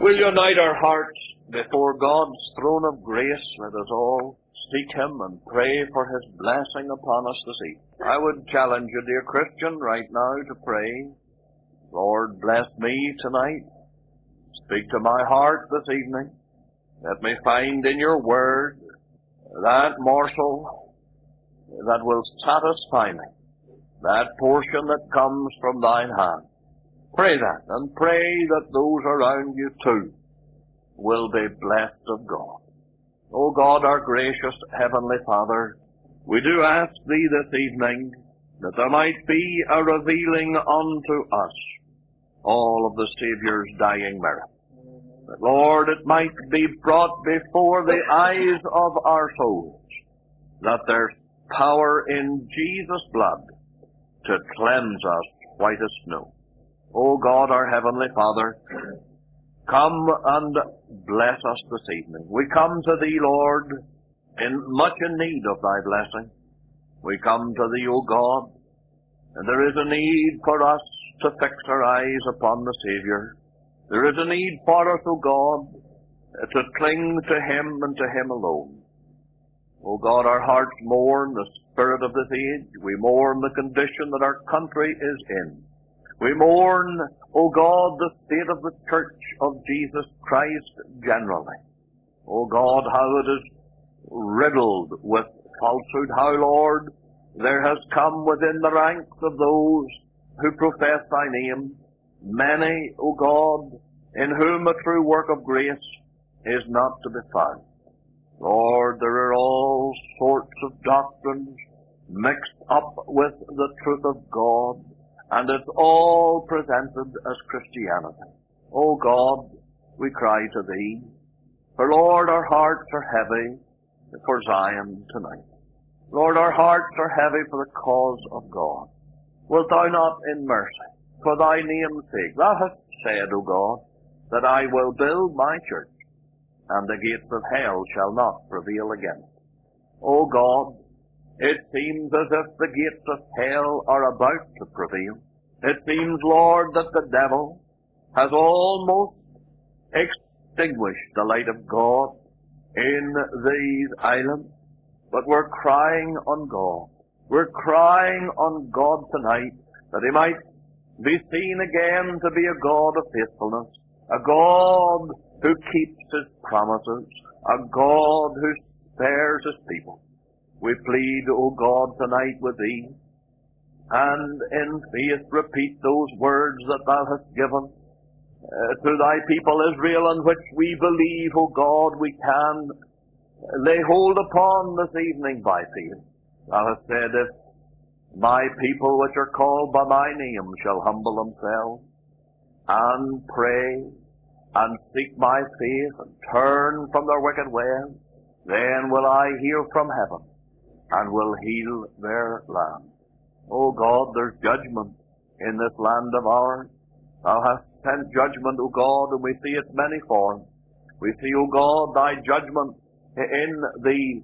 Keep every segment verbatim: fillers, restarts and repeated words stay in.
We'll unite our hearts before God's throne of grace. Let us all seek Him and pray for His blessing upon us this evening. I would challenge you, dear Christian, right now to pray. Lord, bless me tonight. Speak to my heart this evening. Let me find in your word that morsel that will satisfy me, that portion that comes from thine hand. Pray that, and pray that those around you too will be blessed of God. O God, our gracious Heavenly Father, we do ask Thee this evening that there might be a revealing unto us all of the Saviour's dying merit. That, Lord, it might be brought before the eyes of our souls that there's power in Jesus' blood to cleanse us white as snow. O God, our Heavenly Father, come and bless us this evening. We come to Thee, Lord, in much in need of Thy blessing. We come to Thee, O God, and there is a need for us to fix our eyes upon the Saviour. There is a need for us, O God, to cling to Him and to Him alone. O God, our hearts mourn the spirit of this age. We mourn the condition that our country is in. We mourn, O God, the state of the Church of Jesus Christ generally. O God, how it is riddled with falsehood. How, Lord, there has come within the ranks of those who profess Thy name many, O God, in whom a true work of grace is not to be found. Lord, there are all sorts of doctrines mixed up with the truth of God, and it's all presented as Christianity. O God, we cry to Thee, for Lord, our hearts are heavy for Zion tonight. Lord, our hearts are heavy for the cause of God. Wilt Thou not in mercy, for Thy name's sake, Thou hast said, O God, that I will build my church, and the gates of hell shall not prevail against it. O God, it seems as if the gates of hell are about to prevail. It seems, Lord, that the devil has almost extinguished the light of God in these islands. But we're crying on God. We're crying on God tonight that He might be seen again to be a God of faithfulness, a God who keeps His promises, a God who spares His people. We plead, O God, tonight with Thee, and in faith repeat those words that Thou hast given uh, to Thy people Israel, in which we believe, O God, we can lay hold upon this evening by faith. Thou hast said, if my people which are called by my name shall humble themselves and pray and seek my face and turn from their wicked ways, then will I hear from heaven and will heal their land. O God, there's judgment in this land of ours. Thou hast sent judgment, O God, and we see its many forms. We see, O God, Thy judgment in the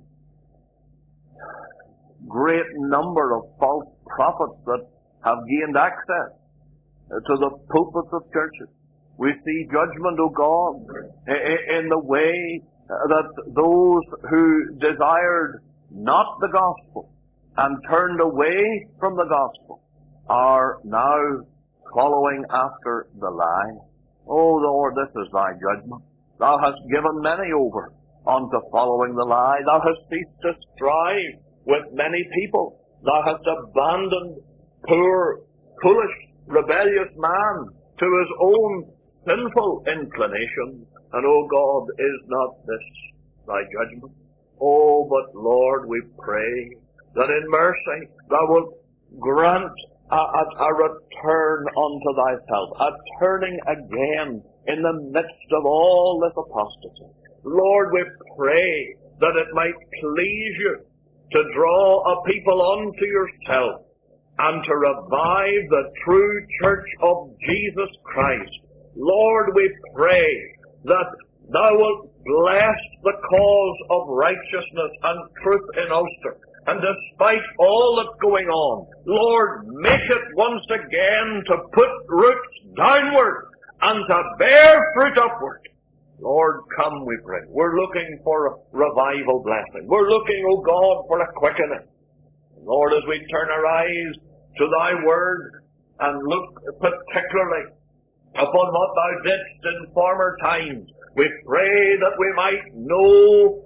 great number of false prophets that have gained access to the pulpits of churches. We see judgment, O God, in the way that those who desired not the gospel and turned away from the gospel are now following after the lie. O Lord, this is Thy judgment. Thou hast given many over unto following the lie. Thou hast ceased to strive with many people. Thou hast abandoned poor, foolish, rebellious man to his own sinful inclination. And, O God, is not this Thy judgment? Oh, but Lord, we pray that in mercy Thou wilt grant a, a, a return unto Thyself, a turning again in the midst of all this apostasy. Lord, we pray that it might please You to draw a people unto Yourself and to revive the true church of Jesus Christ. Lord, we pray that Thou wilt bless the cause of righteousness and truth in Ulster. And despite all that's going on, Lord, make it once again to put roots downward and to bear fruit upward. Lord, come, we pray. We're looking for a revival blessing. We're looking, O God, for a quickening. Lord, as we turn our eyes to Thy Word and look particularly upon what Thou didst in former times, we pray that we might know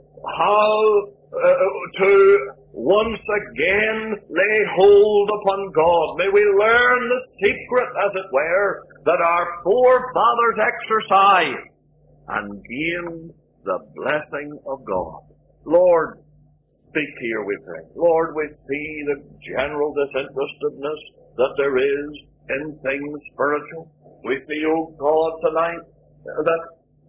how uh, to once again lay hold upon God. May we learn the secret, as it were, that our forefathers exercised and gain the blessing of God. Lord, speak here, we pray. Lord, we see the general disinterestedness that there is in things spiritual. We see, oh God, tonight that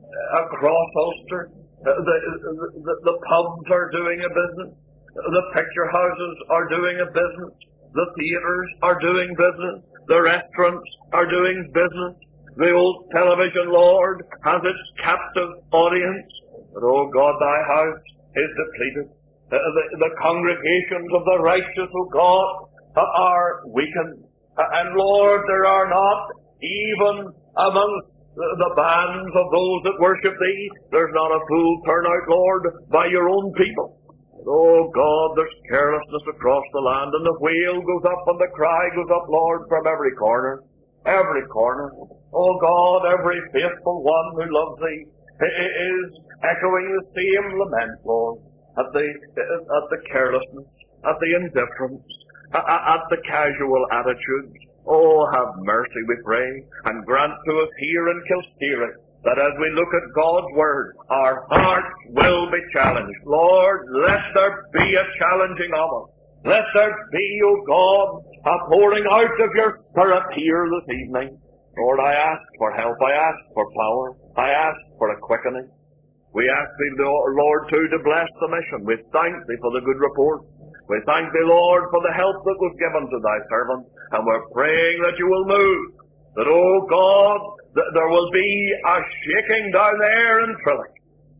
across Ulster, the, the, the, the pubs are doing a business. The picture houses are doing a business. The theatres are doing business. The restaurants are doing business. The old television, Lord, has its captive audience. But, oh God, Thy house is depleted. Uh, the, the congregations of the righteous, oh God, uh, are weakened. Uh, and, Lord, there are not even amongst the, the bands of those that worship Thee, there's not a full turnout, Lord, by Your own people. Oh God, there's carelessness across the land, and the wail goes up and the cry goes up, Lord, from every corner. Every corner. Oh God, every faithful one who loves Thee is echoing the same lament, Lord, at the, at the carelessness, at the indifference, at, at the casual attitudes. Oh, have mercy, we pray, and grant to us here in Kilsteery that as we look at God's Word, our hearts will be challenged. Lord, let there be a challenging of us. Let there be, O God, a pouring out of Your Spirit here this evening. Lord, I ask for help. I ask for power. I ask for a quickening. We ask Thee, Lord, too, to bless the mission. We thank Thee for the good reports. We thank Thee, Lord, for the help that was given to Thy servant. And we're praying that You will move. That, oh God, that there will be a shaking down there in Trillick.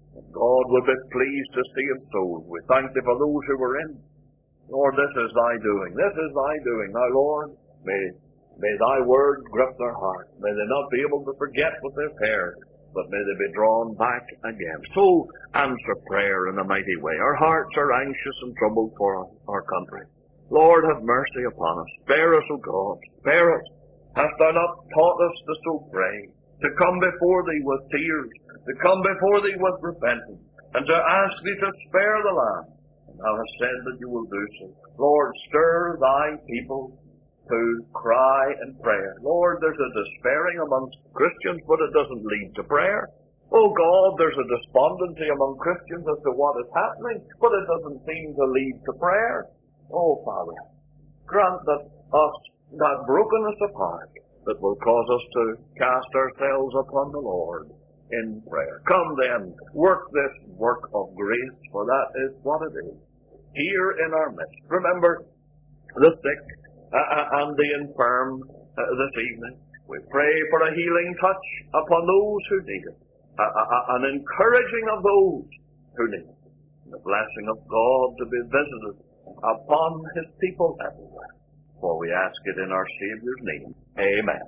God will be pleased to see it so. We thank Thee for those who were in. Lord, this is Thy doing. This is Thy doing. Now, Lord, may, may Thy Word grip their heart. May they not be able to forget what they've heard, but may they be drawn back again. So, answer prayer in a mighty way. Our hearts are anxious and troubled for our country. Lord, have mercy upon us. Spare us, O God. Spare us. Hast Thou not taught us to so pray, to come before Thee with tears, to come before Thee with repentance, and to ask Thee to spare the land? And Thou hast said that You will do so. Lord, stir Thy people to cry and prayer. Lord, there's a despairing amongst Christians, but it doesn't lead to prayer. Oh God, there's a despondency among Christians as to what is happening, but it doesn't seem to lead to prayer. Oh Father, grant that us that brokenness of heart that will cause us to cast ourselves upon the Lord in prayer. Come then, work this work of grace, for that is what it is, here in our midst. Remember the sick uh, and the infirm uh, this evening. We pray for a healing touch upon those who need it, uh, uh, an encouraging of those who need it, the blessing of God to be visited upon His people everywhere. For we ask it in our Saviour's name. Amen.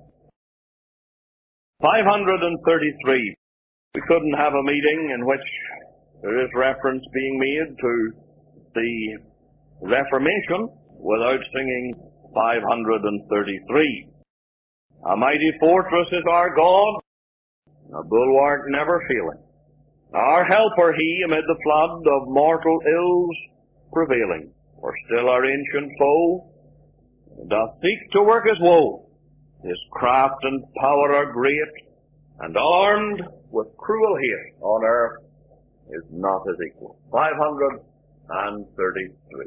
five hundred thirty-three. We couldn't have a meeting in which there is reference being made to the Reformation without singing five hundred thirty-three. A mighty fortress is our God, a bulwark never failing. Our helper He amid the flood of mortal ills prevailing. For still our ancient foe doth seek to work His woe. His craft and power are great, and armed with cruel hate on earth is not His equal. five hundred thirty-three.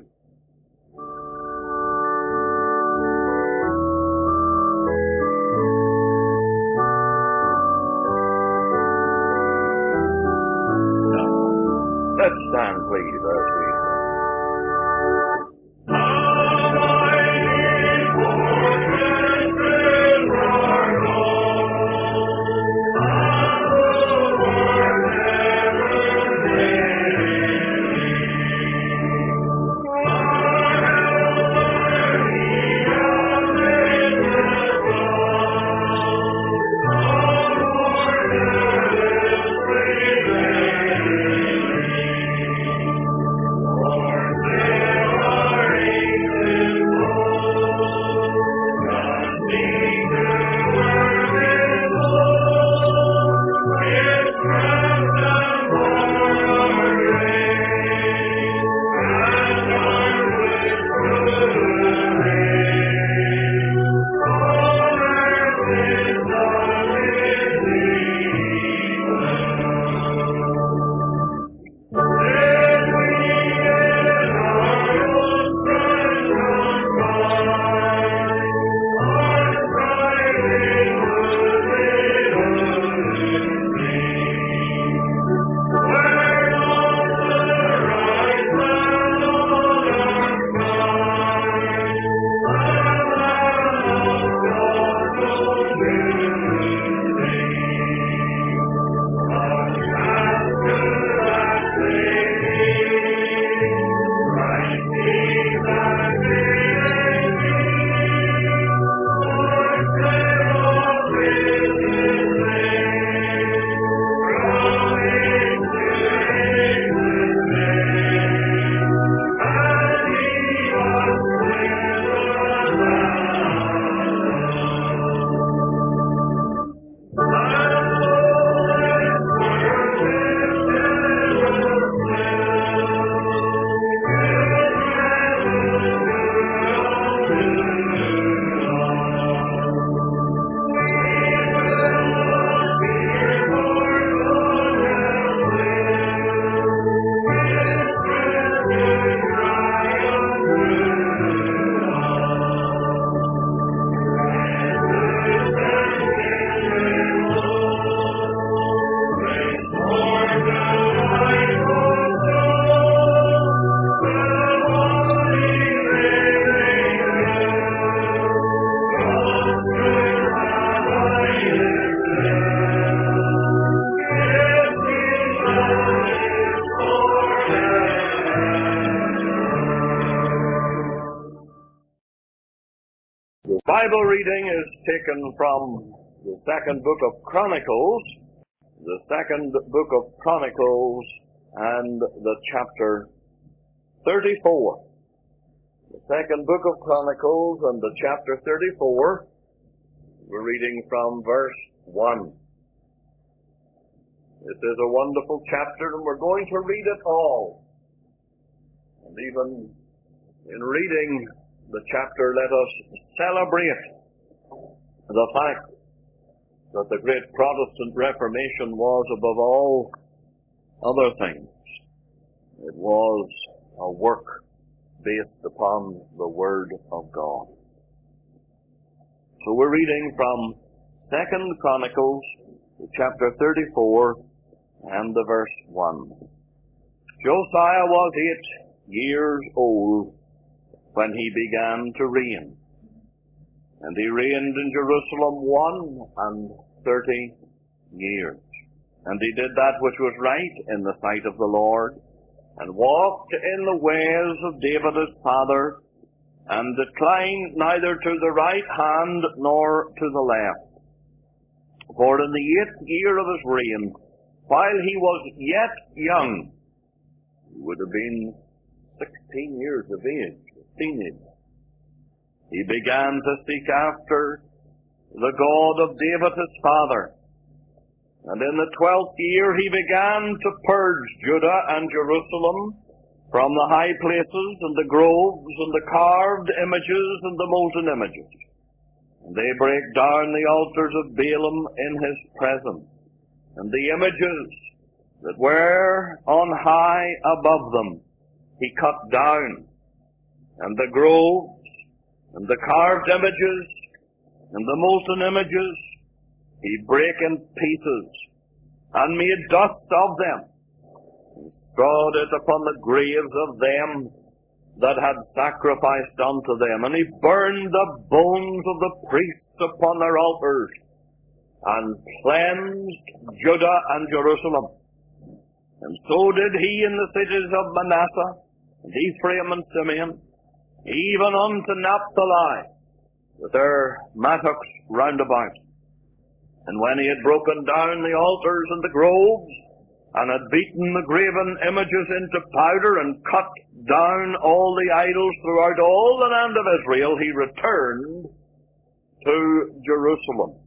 Now, let's stand, please, as we Bible reading is taken from the second book of Chronicles, the second book of Chronicles and the chapter thirty-four. The second book of Chronicles and the chapter thirty-four, we're reading from verse one. This is a wonderful chapter, and we're going to read it all. And even in reading the chapter, let us celebrate the fact that the great Protestant Reformation was, above all other things, it was a work based upon the Word of God. So we're reading from Second Chronicles, chapter thirty-four, and the verse one. Josiah was eight years old when he began to reign, and he reigned in Jerusalem one and thirty years. And he did that which was right in the sight of the Lord, and walked in the ways of David his father, and declined neither to the right hand nor to the left. For in the eighth year of his reign, while he was yet young, he would have been sixteen years of age, a teenager, he began to seek after the God of David his father. And in the twelfth year he began to purge Judah and Jerusalem from the high places and the groves and the carved images and the molten images. And they brake down the altars of Baalim in his presence, and the images that were on high above them he cut down, and the groves and the carved images and the molten images he brake in pieces, and made dust of them, and strawed it upon the graves of them that had sacrificed unto them. And he burned the bones of the priests upon their altars, and cleansed Judah and Jerusalem. And so did he in the cities of Manasseh, and Ephraim and Simeon, even unto Naphtali, with their mattocks round about. And when he had broken down the altars and the groves, and had beaten the graven images into powder, and cut down all the idols throughout all the land of Israel, he returned to Jerusalem.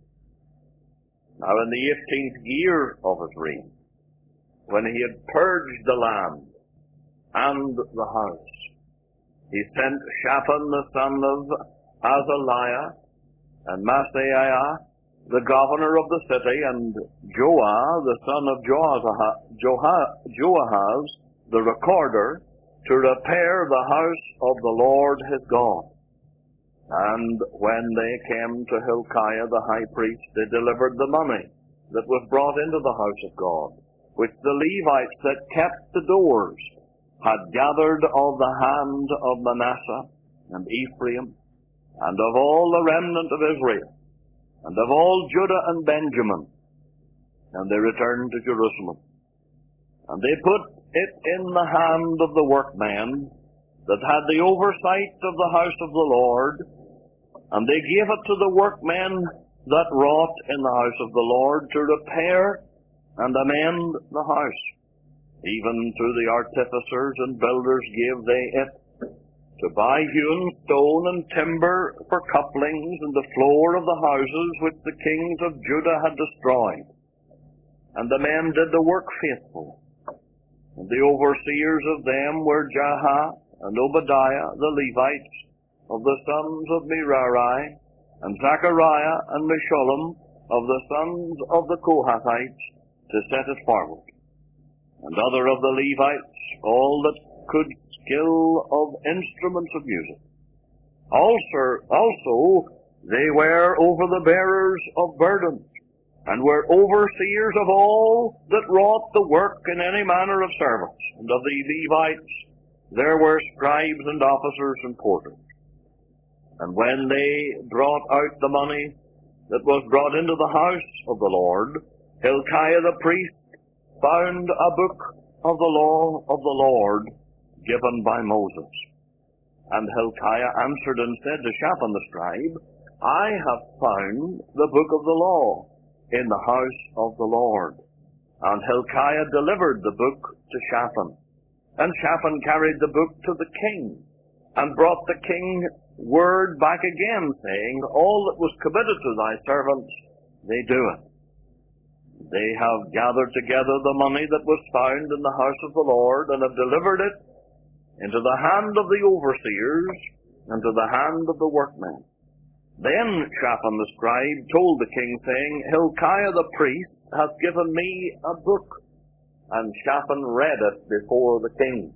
Now in the eighteenth year of his reign, when he had purged the land and the house, he sent Shaphan the son of Azaliah, and Maaseiah the governor of the city, and Joah the son of Joahaz the recorder, to repair the house of the Lord his God. And when they came to Hilkiah the high priest, they delivered the money that was brought into the house of God, which the Levites that kept the doors had gathered of the hand of Manasseh and Ephraim, and of all the remnant of Israel, and of all Judah and Benjamin. And they returned to Jerusalem. And they put it in the hand of the workmen that had the oversight of the house of the Lord, and they gave it to the workmen that wrought in the house of the Lord to repair and amend the house. Even to the artificers and builders gave they it, to buy hewn stone and timber for couplings and the floor of the houses which the kings of Judah had destroyed. And the men did the work faithfully. And the overseers of them were Jah and Obadiah the Levites, of the sons of Merari, and Zechariah and Meshullam, of the sons of the Kohathites, to set it forward. And other of the Levites, all that could skill of instruments of music. Also, also they were over the bearers of burdens, and were overseers of all that wrought the work in any manner of service. And of the Levites there were scribes and officers and porters. And when they brought out the money that was brought into the house of the Lord, Hilkiah the priest found a book of the law of the Lord given by Moses. And Hilkiah answered and said to Shaphan the scribe, I have found the book of the law in the house of the Lord. And Hilkiah delivered the book to Shaphan. And Shaphan carried the book to the king, and brought the king word back again, saying, All that was committed to thy servants, they do it. They have gathered together the money that was found in the house of the Lord, and have delivered it into the hand of the overseers, and to the hand of the workmen. Then Shaphan the scribe told the king, saying, Hilkiah the priest hath given me a book. And Shaphan read it before the king.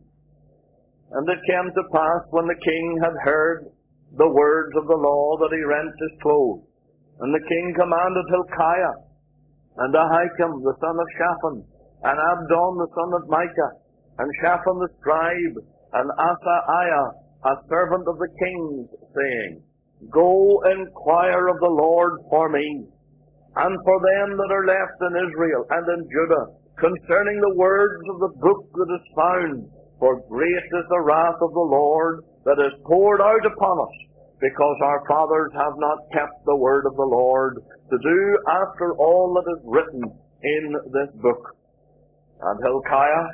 And it came to pass, when the king had heard the words of the law, that he rent his clothes. And the king commanded Hilkiah, and Ahikam the son of Shaphan, and Abdon the son of Micah, and Shaphan the scribe, and Asaiah, a servant of the king's, saying, Go inquire of the Lord for me, and for them that are left in Israel and in Judah, concerning the words of the book that is found. For great is the wrath of the Lord that is poured out upon us, because our fathers have not kept the word of the Lord, to do after all that is written in this book. And Hilkiah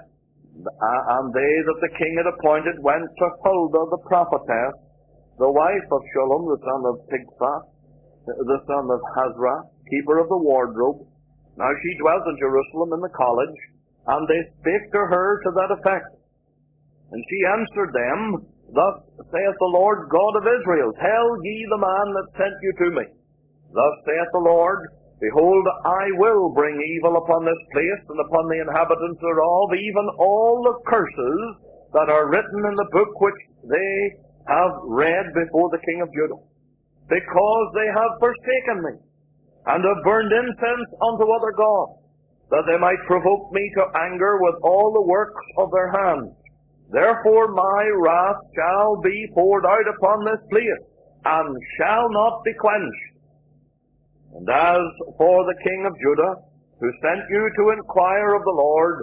and they that the king had appointed went to Huldah the prophetess, the wife of Shallum the son of Tikvah, the son of Hazra, keeper of the wardrobe. Now she dwelt in Jerusalem in the college, and they spake to her to that effect. And she answered them, Thus saith the Lord God of Israel, Tell ye the man that sent you to me. Thus saith the Lord, Behold, I will bring evil upon this place, and upon the inhabitants thereof, even all the curses that are written in the book which they have read before the king of Judah, because they have forsaken me, and have burned incense unto other gods, that they might provoke me to anger with all the works of their hands. Therefore my wrath shall be poured out upon this place, and shall not be quenched. And as for the king of Judah, who sent you to inquire of the Lord,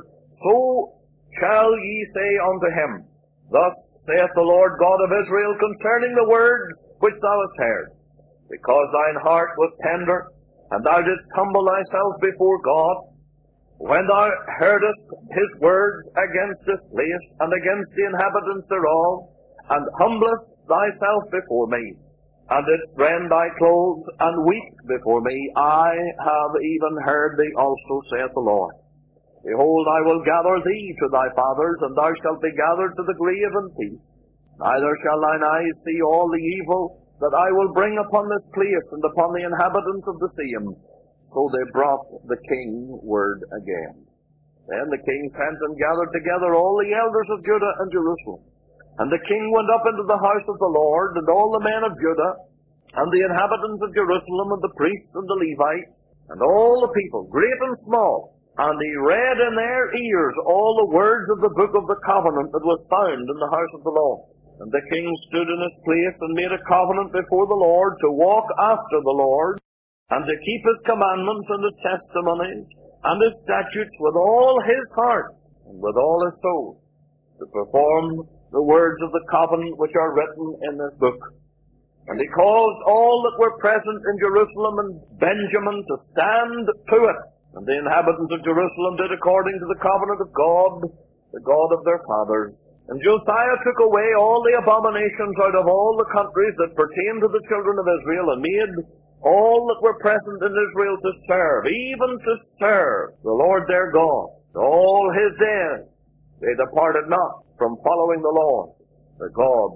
so shall ye say unto him, Thus saith the Lord God of Israel concerning the words which thou hast heard. Because thine heart was tender, and thou didst humble thyself before God, when thou heardest his words against this place, and against the inhabitants thereof, and humblest thyself before me, and didst rend thy clothes, and weep before me, I have even heard thee also, saith the Lord. Behold, I will gather thee to thy fathers, and thou shalt be gathered to the grave in peace. Neither shall thine eyes see all the evil that I will bring upon this place, and upon the inhabitants of the same. So they brought the king word again. Then the king sent and gathered together all the elders of Judah and Jerusalem. And the king went up into the house of the Lord, and all the men of Judah, and the inhabitants of Jerusalem, and the priests and the Levites, and all the people, great and small. And he read in their ears all the words of the book of the covenant that was found in the house of the Lord. And the king stood in his place and made a covenant before the Lord to walk after the Lord, and to keep his commandments and his testimonies and his statutes with all his heart and with all his soul, to perform the words of the covenant which are written in this book. And he caused all that were present in Jerusalem and Benjamin to stand to it. And the inhabitants of Jerusalem did according to the covenant of God, the God of their fathers. And Josiah took away all the abominations out of all the countries that pertain to the children of Israel, and made all that were present in Israel to serve, even to serve the Lord their God. All his days they departed not from following the Lord, the God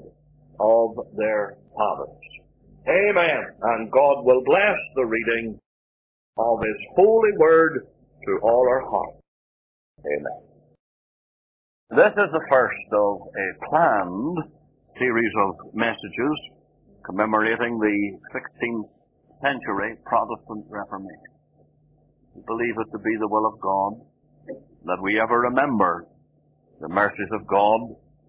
of their fathers. Amen. And God will bless the reading of his holy word to all our hearts. Amen. This is the first of a planned series of messages commemorating the sixteenth century Protestant Reformation. We believe it to be the will of God that we ever remember the mercies of God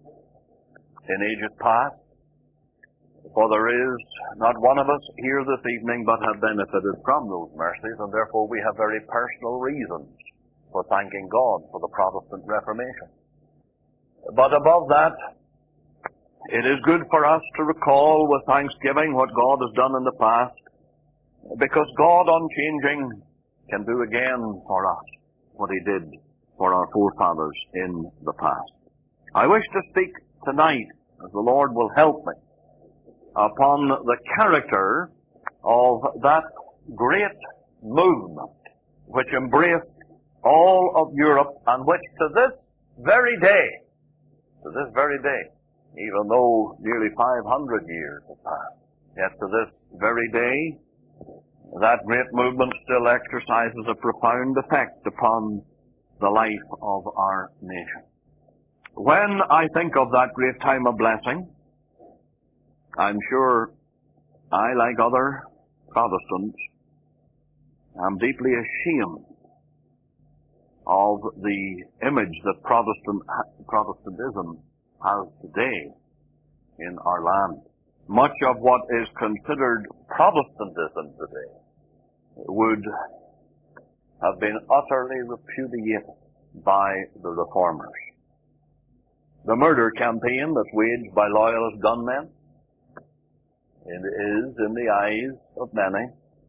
in ages past, for there is not one of us here this evening but have benefited from those mercies, and therefore we have very personal reasons for thanking God for the Protestant Reformation. But above that, It is good for us to recall with thanksgiving what God has done in the past, because God, unchanging, can do again for us what He did for our forefathers in the past. I wish to speak tonight, as the Lord will help me, upon the character of that great movement which embraced all of Europe and which to this very day, to this very day, even though nearly five hundred years have passed, yet to this very day, that great movement still exercises a profound effect upon the life of our nation. When I think of that great time of blessing, I'm sure I, like other Protestants, am deeply ashamed of the image that Protestant, Protestantism has today in our land. Much of what is considered Protestantism today would have been utterly repudiated by the Reformers. The murder campaign that's waged by loyalist gunmen, it is, in the eyes of many,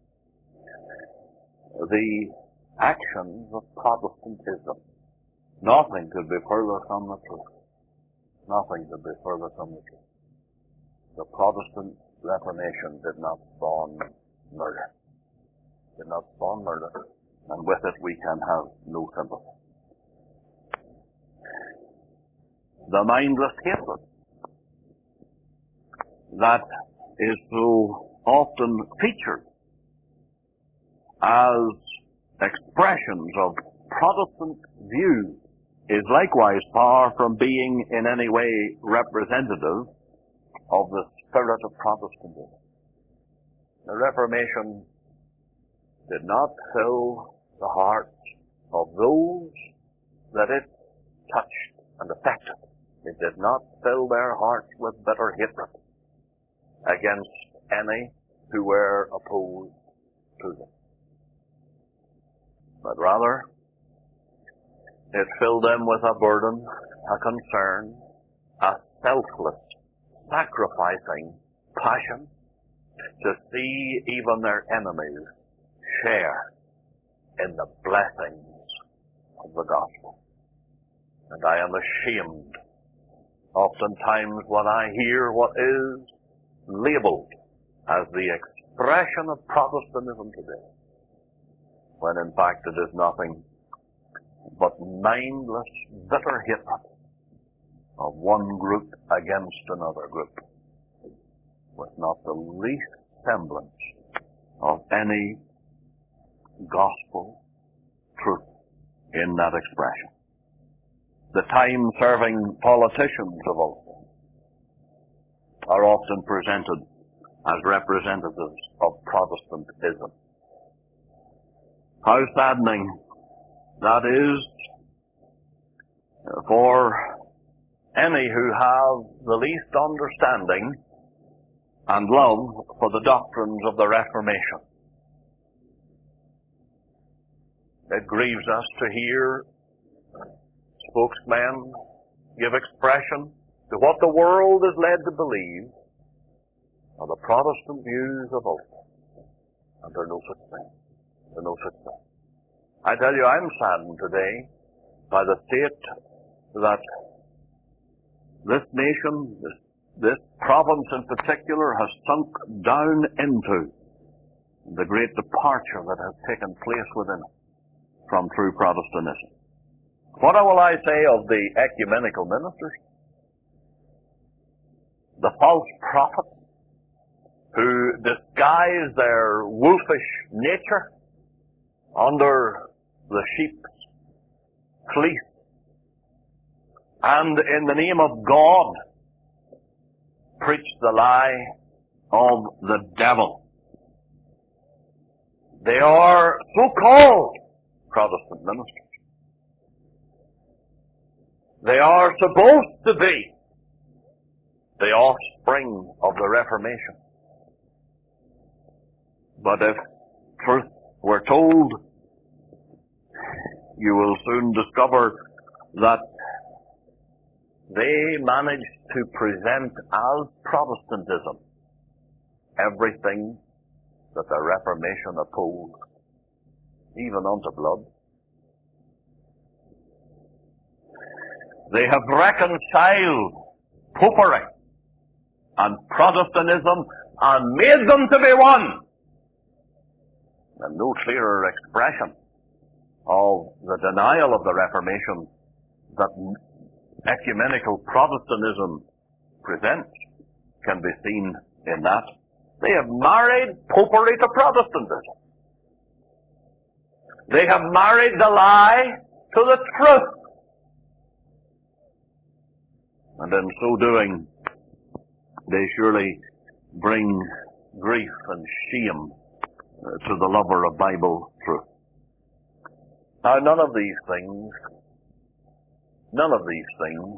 the actions of Protestantism. Nothing could be further from the truth. Nothing could be further from the truth. The Protestant Reformation did not spawn murder. Did not spawn murder, and with it we can have no sympathy. The mindless hatred that is so often featured as expressions of Protestant view is likewise far from being in any way representative of the spirit of Protestantism. The Reformation did not fill the hearts of those that it touched and affected. It did not fill their hearts with bitter hatred against any who were opposed to them. But rather, it filled them with a burden, a concern, a selfless, sacrificing passion to see even their enemies share in the blessings of the gospel. And I am ashamed oftentimes when I hear what is labeled as the expression of Protestantism today, when in fact it is nothing but mindless, bitter hatred of one group against another group, with not the least semblance of any gospel truth in that expression. The time-serving politicians of Ulster are often presented as representatives of Protestantism. How saddening that is for any who have the least understanding and love for the doctrines of the Reformation. It grieves us to hear spokesmen give expression to what the world is led to believe are the Protestant views of Ulster. And there are no such thing. There are no such thing. I tell you, I'm saddened today by the state that this nation, this, this province in particular, has sunk down into, the great departure that has taken place within it from true Protestantism. What will I say of the ecumenical ministers? The false prophets who disguise their wolfish nature under the sheep's fleece and in the name of God preach the lie of the devil. They are so-called Protestant ministers. They are supposed to be the offspring of the Reformation. But if truth were told, you will soon discover that they managed to present as Protestantism everything that the Reformation opposed, even unto blood. They have reconciled popery and Protestantism and made them to be one. And no clearer expression of the denial of the Reformation that ecumenical Protestantism presents can be seen in that. They have married popery to Protestantism. They have married the lie to the truth. And in so doing, they surely bring grief and shame to the lover of Bible truth. Now, none of these things, none of these things,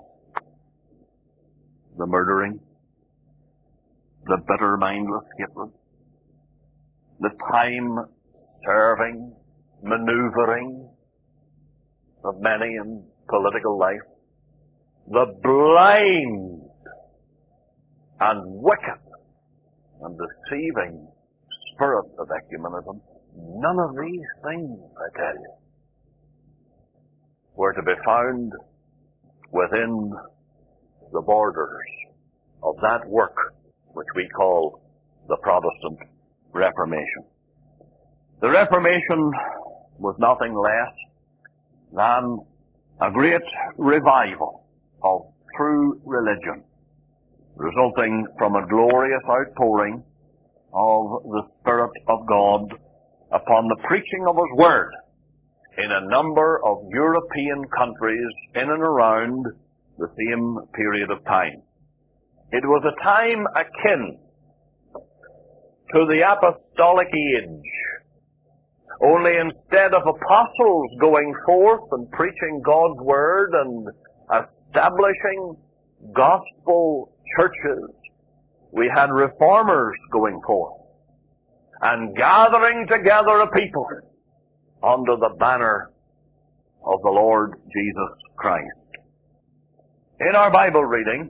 the murdering, the bitter, mindless hatred, the time-serving maneuvering of many in political life, the blind and wicked and deceiving spirit of ecumenism, none of these things, I tell you, were to be found within the borders of that work which we call the Protestant Reformation. The Reformation was nothing less than a great revival of true religion, resulting from a glorious outpouring of the Spirit of God upon the preaching of His Word in a number of European countries in and around the same period of time. It was a time akin to the apostolic age, only instead of apostles going forth and preaching God's Word and establishing gospel churches, we had reformers going forth and gathering together a people under the banner of the Lord Jesus Christ. In our Bible reading,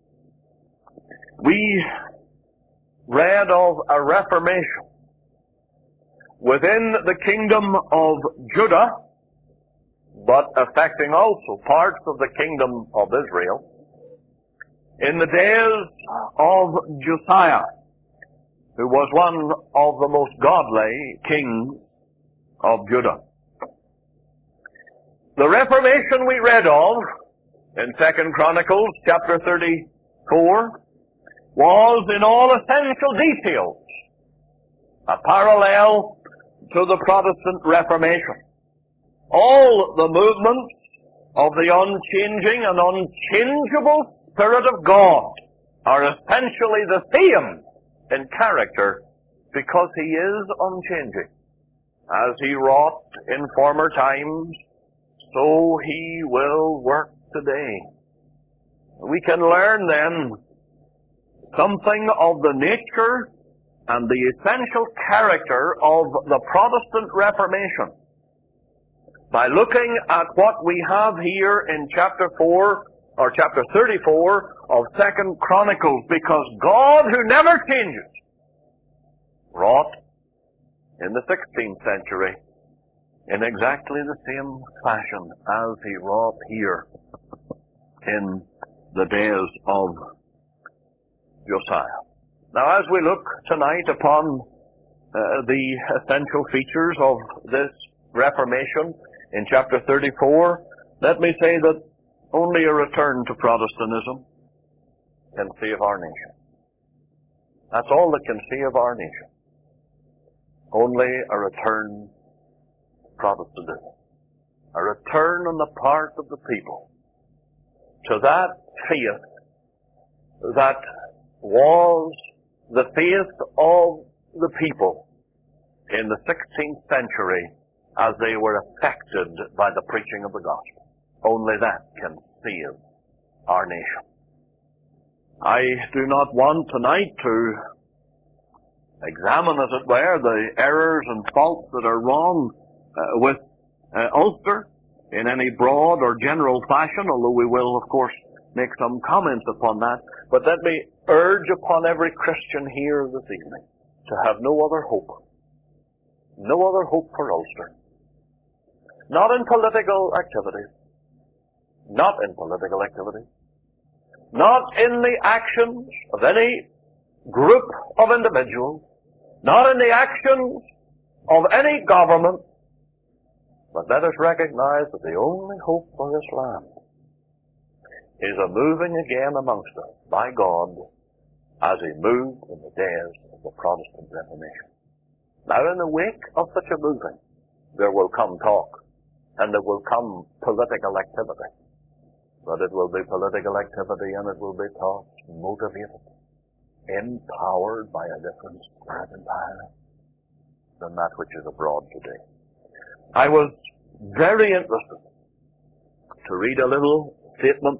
we read of a reformation within the kingdom of Judah, but affecting also parts of the kingdom of Israel, in the days of Josiah, who was one of the most godly kings of Judah. The Reformation we read of in Second Chronicles chapter thirty-four was in all essential details a parallel to the Protestant Reformation. All the movements of the unchanging and unchangeable Spirit of God are essentially the same in character because He is unchanging. As He wrought in former times, so He will work today. We can learn then something of the nature and the essential character of the Protestant Reformation by looking at what we have here in chapter four, or chapter thirty-four of Second Chronicles, because God, who never changes, wrought in the sixteenth century in exactly the same fashion as He wrought here in the days of Josiah. Now, as we look tonight upon uh, the essential features of this Reformation in chapter thirty-four, let me say that only a return to Protestantism can save our nation. That's all that can save our nation. Only a return to Protestantism. A return on the part of the people to that faith that was the faith of the people in the sixteenth century as they were affected by the preaching of the gospel. Only that can save our nation. I do not want tonight to examine, as it were, the errors and faults that are wrong uh, with uh, Ulster in any broad or general fashion, although we will, of course, make some comments upon that. But let me urge upon every Christian here this evening to have no other hope. No other hope for Ulster. Not in political activities. Not in political activities. Not in the actions of any group of individuals. Not in the actions of any government. But let us recognize that the only hope for this land is a moving again amongst us by God as He moved in the days of the Protestant Reformation. Now, in the wake of such a moving, there will come talk, and there will come political activity. But it will be political activity, and it will be talk motivated, empowered by a different spirit entirely than that which is abroad today. I was very interested to read a little statement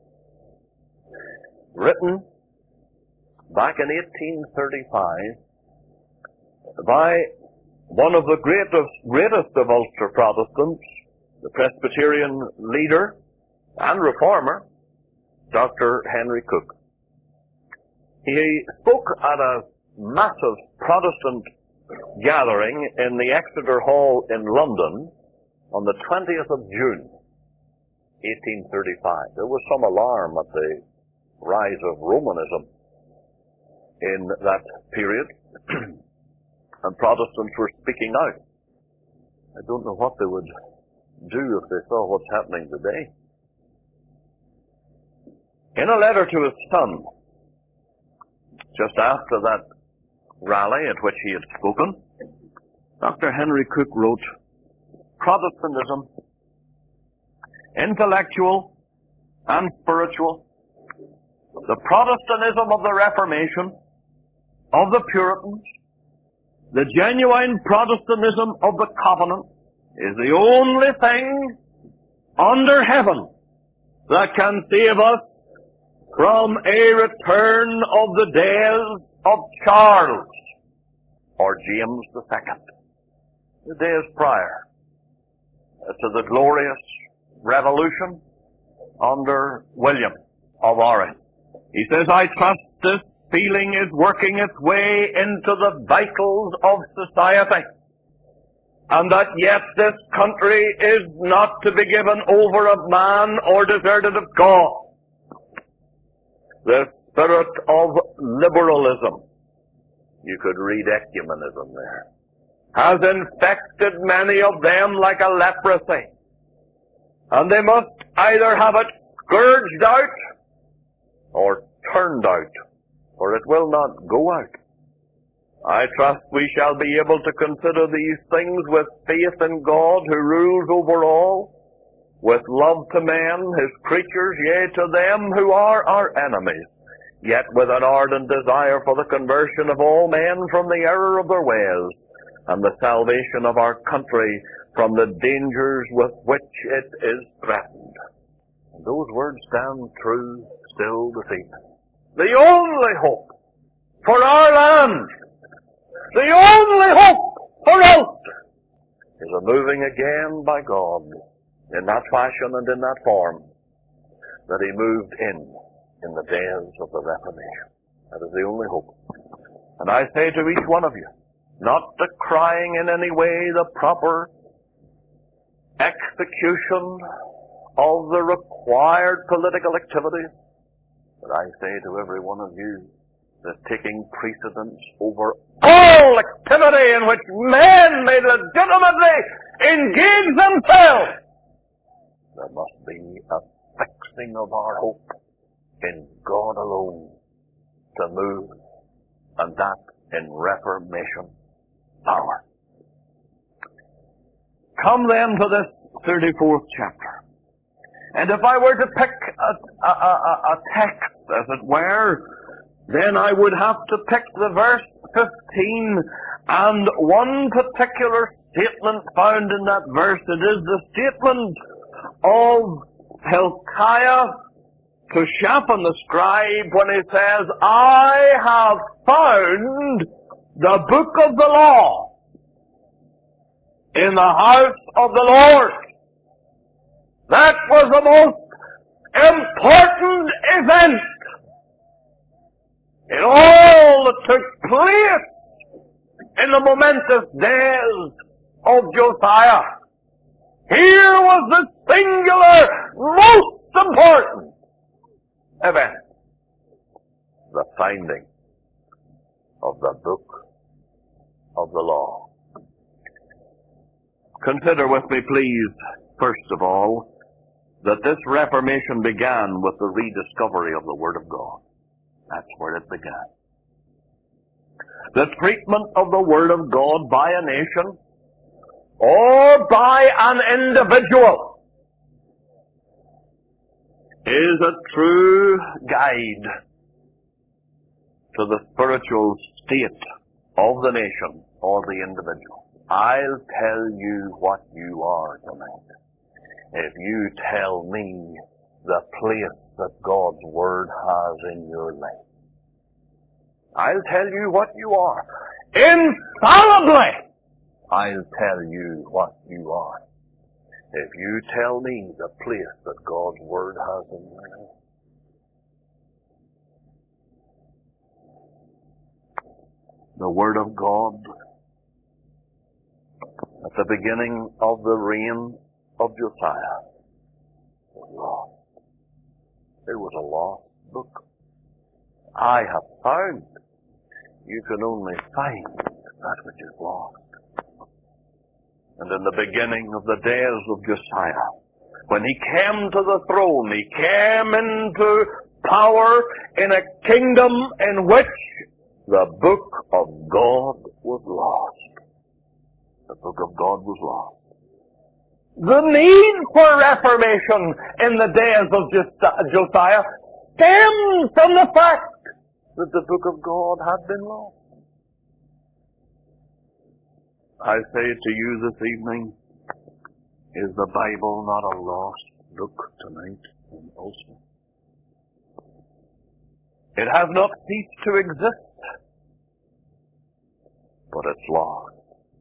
written back in eighteen thirty-five by one of the greatest, greatest of Ulster Protestants, the Presbyterian leader and reformer, Doctor Henry Cook. He spoke at a massive Protestant gathering in the Exeter Hall in London on the twentieth of June, eighteen thirty-five. There was some alarm at the rise of Romanism in that period, and Protestants were speaking out. I don't know what they would do if they saw what's happening today. In a letter to his son, just after that rally at which he had spoken, Doctor Henry Cook wrote, "Protestantism, intellectual and spiritual, the Protestantism of the Reformation, of the Puritans, the genuine Protestantism of the Covenant, is the only thing under heaven that can save us from a return of the days of Charles or James the Second, the days prior to the glorious revolution under William of Orange." He says, "I trust this feeling is working its way into the vitals of society, and that yet this country is not to be given over of man or deserted of God. The spirit of liberalism," you could read ecumenism there, "has infected many of them like a leprosy, and they must either have it scourged out or turned out, for it will not go out. I trust we shall be able to consider these things with faith in God who rules over all, with love to men, His creatures, yea, to them who are our enemies, yet with an ardent desire for the conversion of all men from the error of their ways, and the salvation of our country from the dangers with which it is threatened." And those words stand true still this evening. The only hope for our land, the only hope for Ulster, is a moving again by God in that fashion and in that form that He moved in in the days of the Reformation. That is the only hope. And I say to each one of you, not decrying in any way the proper execution of the required political activities, but I say to every one of you that taking precedence over all activity in which men may legitimately engage themselves, there must be a fixing of our hope in God alone to move, and that in Reformation power. Come then to this thirty-fourth chapter. And if I were to pick a, a, a, a text, as it were, then I would have to pick the verse fifteen, and one particular statement found in that verse. It is the statement of Hilkiah to Shaphan the scribe when he says, "I have found the book of the law in the house of the Lord." That was the most important event in all that took place in the momentous days of Josiah. Here was the singular, most important event. The finding of the book of the law. Consider with me, please, first of all, that this Reformation began with the rediscovery of the Word of God. That's where it began. The treatment of the Word of God by a nation or by an individual is a true guide to the spiritual state of the nation or the individual. I'll tell you what you are tonight if you tell me the place that God's Word has in your life. I'll tell you what you are. Infallibly, I'll tell you what you are if you tell me the place that God's Word has in your life. The Word of God at the beginning of the reign of Josiah was lost. It was a lost book. I have found you can only find that which is lost. And in the beginning of the days of Josiah, when he came to the throne, he came into power in a kingdom in which the book of God was lost. The book of God was lost. The need for reformation in the days of Josiah stemmed from the fact that the book of God had been lost. I say to you this evening, is the Bible not a lost book tonight in Ulster? It has not ceased to exist, but it's lost.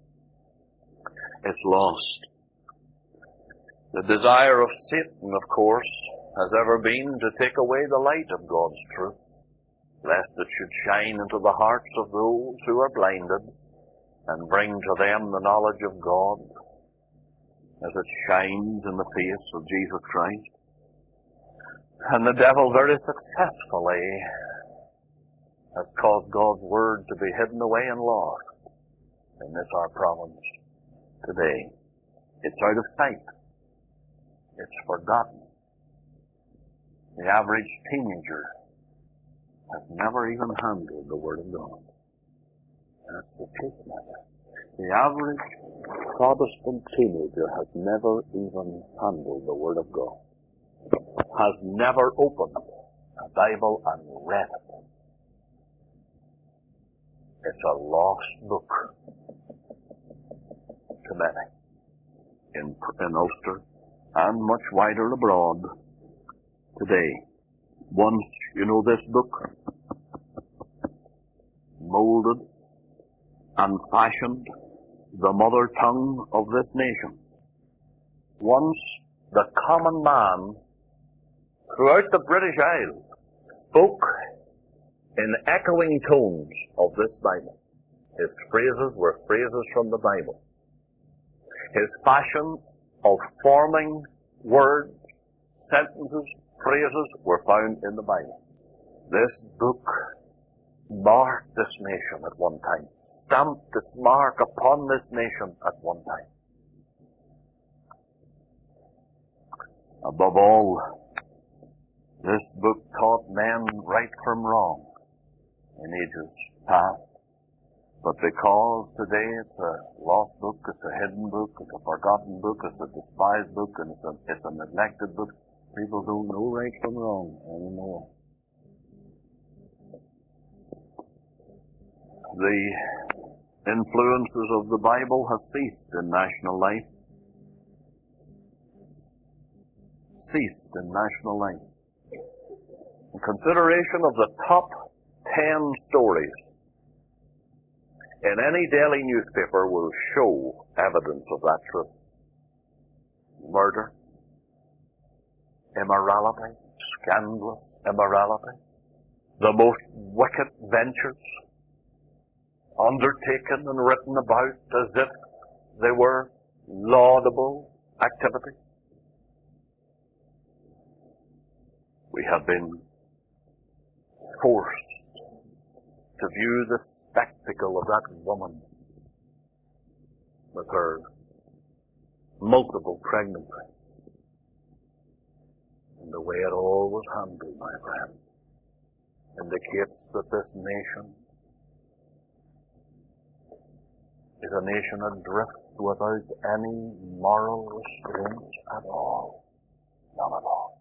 It's lost. The desire of Satan, of course, has ever been to take away the light of God's truth, lest it should shine into the hearts of those who are blinded and bring to them the knowledge of God as it shines in the face of Jesus Christ. And the devil very successfully has caused God's Word to be hidden away and lost in this our province today. It's out of sight. It's forgotten. The average teenager has never even handled the Word of God. That's the truth matter. The average Protestant teenager has never even handled the Word of God. Has never opened a Bible and read it. It's a lost book to many in, in Ulster and much wider abroad today. Once, you know, this book molded and fashioned the mother tongue of this nation. Once the common man throughout the British Isles spoke in echoing tones of this Bible. His phrases were phrases from the Bible. His fashion of forming words, sentences, phrases were found in the Bible. This book marked this nation at one time, stamped its mark upon this nation at one time. Above all, this book taught men right from wrong in ages past. But because today it's a lost book, it's a hidden book, it's a forgotten book, it's a despised book, and it's a, it's a neglected book, people don't know right from wrong anymore. The influences of the Bible have ceased in national life. Ceased in national life. In consideration of the top ten stories in any daily newspaper will show evidence of that truth. Murder, immorality, scandalous immorality, the most wicked ventures, undertaken and written about as if they were laudable activities. We have been forced to view the spectacle of that woman with her multiple pregnancies and the way it all was handled, my friend, indicates that this nation is a nation adrift without any moral restraints at all. None at all.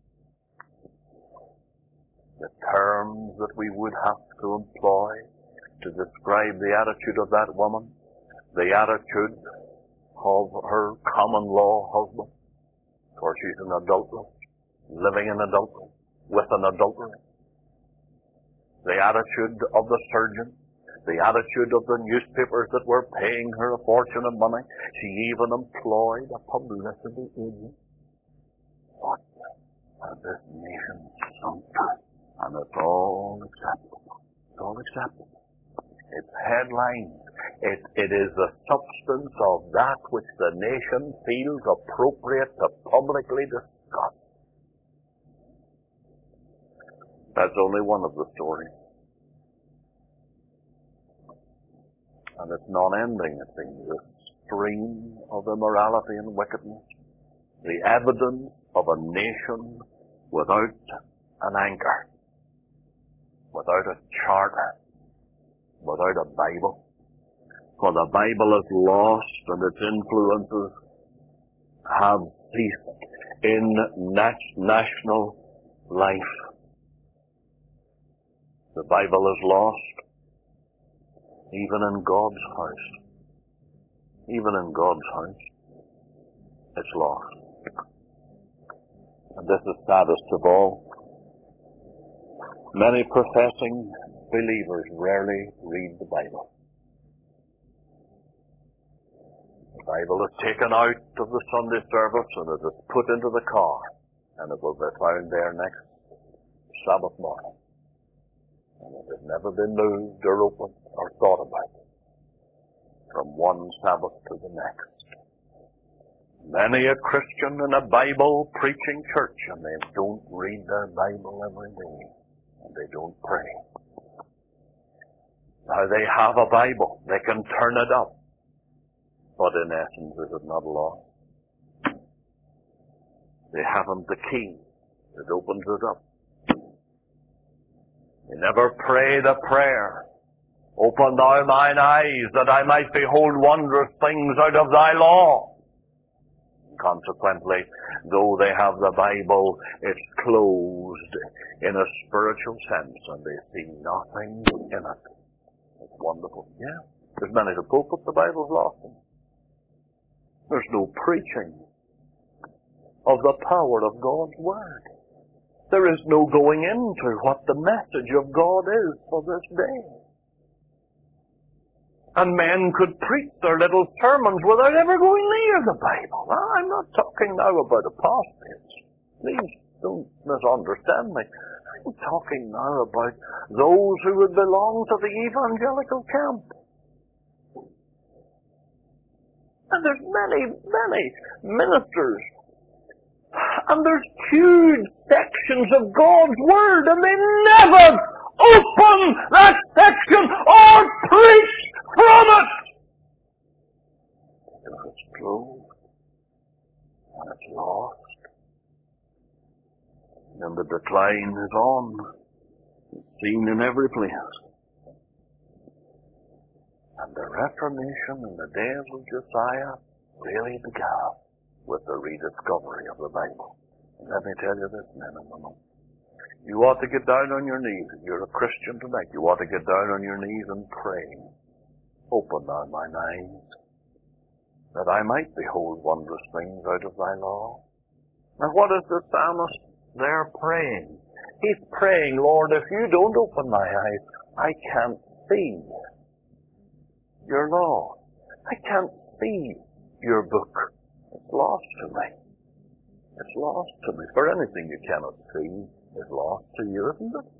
The terms that we would have to employ to describe the attitude of that woman, the attitude of her common law husband, for she's an adulteress, living in adultery, with an adulterer. The attitude of the surgeon, the attitude of the newspapers that were paying her a fortune of money. She even employed a publicity agent. What are this nation's sunk to? And it's all acceptable. It's all acceptable. It's headlines. It, it is the substance of that which the nation feels appropriate to publicly discuss. That's only one of the stories. And it's non-ending, it seems, this stream of immorality and wickedness. The evidence of a nation without an anchor, without a charter, without a Bible. For the Bible is lost and its influences have ceased in nat- national life. The Bible is lost even in God's house. Even in God's house, it's lost. And this is saddest of all. Many professing believers rarely read the Bible. The Bible is taken out of the Sunday service and it is put into the car, and it will be found there next Sabbath morning. And it has never been moved or opened or thought about from one Sabbath to the next. Many a Christian in a Bible-preaching church, and they don't read their Bible every day, and they don't pray. Now they have a Bible, they can turn it up, but in essence is it not lost? They haven't the key that opens it up. They never pray the prayer, "Open thou mine eyes, that I might behold wondrous things out of thy law." Consequently, though they have the Bible, it's closed in a spiritual sense, and they see nothing in it. It's wonderful. Yeah, there's many the pulpit, the Bible's lost them. There's no preaching of the power of God's Word. There is no going into what the message of God is for this day. And men could preach their little sermons without ever going near the Bible. I'm not talking now about apostates. Please don't misunderstand me. I'm talking now about those who would belong to the evangelical camp. And there's many, many ministers. And there's huge sections of God's Word, and they never open that section or preach from it. Because it's closed and it's lost. And the decline is on. It's seen in every place. And the Reformation in the days of Josiah really began with the rediscovery of the Bible. And let me tell you this, men and women. You ought to get down on your knees. If you're a Christian tonight, you ought to get down on your knees and pray. "Open thou mine eyes, that I might behold wondrous things out of thy law." Now what is the psalmist there praying? He's praying, "Lord, if you don't open my eyes, I can't see your law. I can't see your book. It's lost to me. It's lost to me. For anything you cannot see is lost to you, isn't it?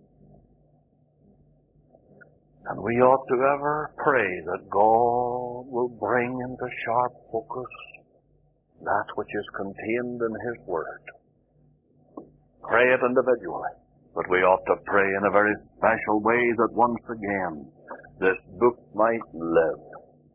And we ought to ever pray that God will bring into sharp focus that which is contained in His Word. Pray it individually, but we ought to pray in a very special way that once again this book might live.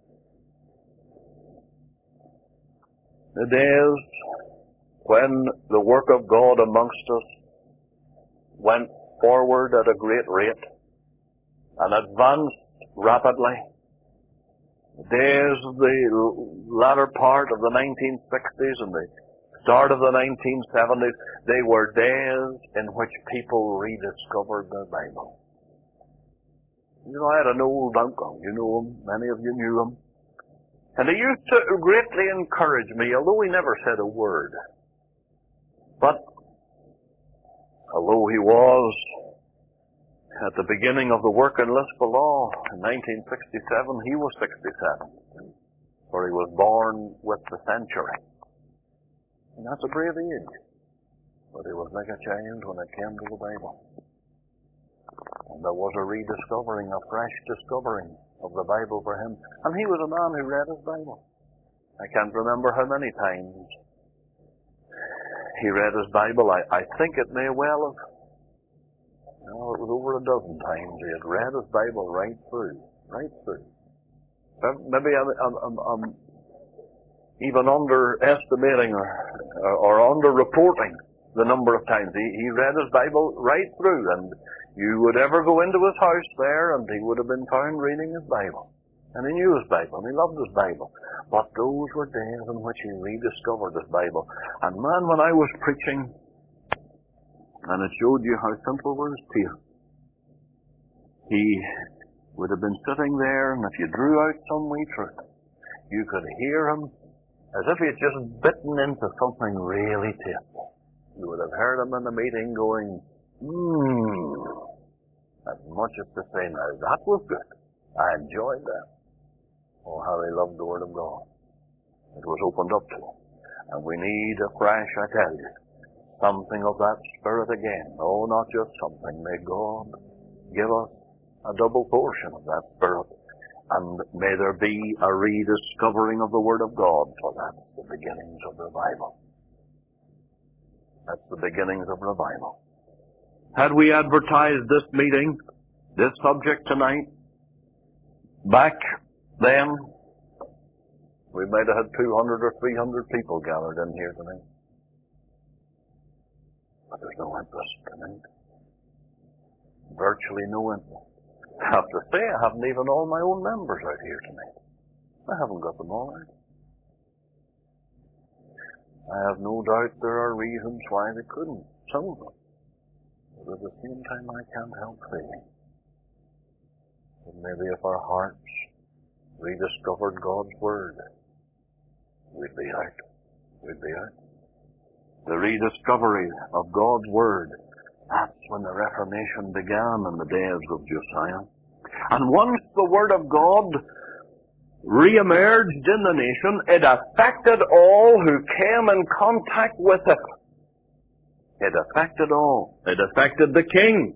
The days when the work of God amongst us went forward at a great rate and advanced rapidly, the days of the latter part of the nineteen sixties and the start of the nineteen seventies, they were days in which people rediscovered the Bible. You know, I had an old uncle, you know him, many of you knew him, and he used to greatly encourage me, although he never said a word. But, although he was at the beginning of the work in Lisbon in nineteen sixty-seven, he was sixty-seven, for he was born with the century. And that's a brave age. But he was like a child when it came to the Bible. And there was a rediscovering, a fresh discovering of the Bible for him. And he was a man who read his Bible. I can't remember how many times he read his Bible. I, I think it may well have, well, it was over a dozen times he had read his Bible right through. Right through. Maybe I'm, I'm, I'm, I'm even underestimating or, or under-reporting the number of times. He, he read his Bible right through, and you would ever go into his house there, and he would have been found reading his Bible. And he knew his Bible, and he loved his Bible. But those were days in which he rediscovered his Bible. And man, when I was preaching, and it showed you how simple were his tastes, he would have been sitting there, and if you drew out some wee truth, you could hear him as if he had just bitten into something really tasty. You would have heard him in the meeting going, mmm, as much as to say, now that was good. I enjoyed that. Oh, how he loved the Word of God. It was opened up to him. And we need afresh, I tell you, something of that Spirit again. Oh, not just something. May God give us a double portion of that Spirit. And may there be a rediscovering of the Word of God, for that's the beginnings of revival. That's the beginnings of revival. Had we advertised this meeting, this subject tonight, back then, we might have had two hundred or three hundred people gathered in here tonight. But there's no interest tonight. Virtually no interest. I have to say, I haven't even all my own members out here tonight. I haven't got them all out. I have no doubt there are reasons why they couldn't, some of them. But at the same time, I can't help feeling that maybe if our hearts rediscovered God's Word, we'd be out. We'd be out. The rediscovery of God's Word, that's when the Reformation began in the days of Josiah. And once the Word of God re-emerged in the nation, it affected all who came in contact with it. It affected all. It affected the king.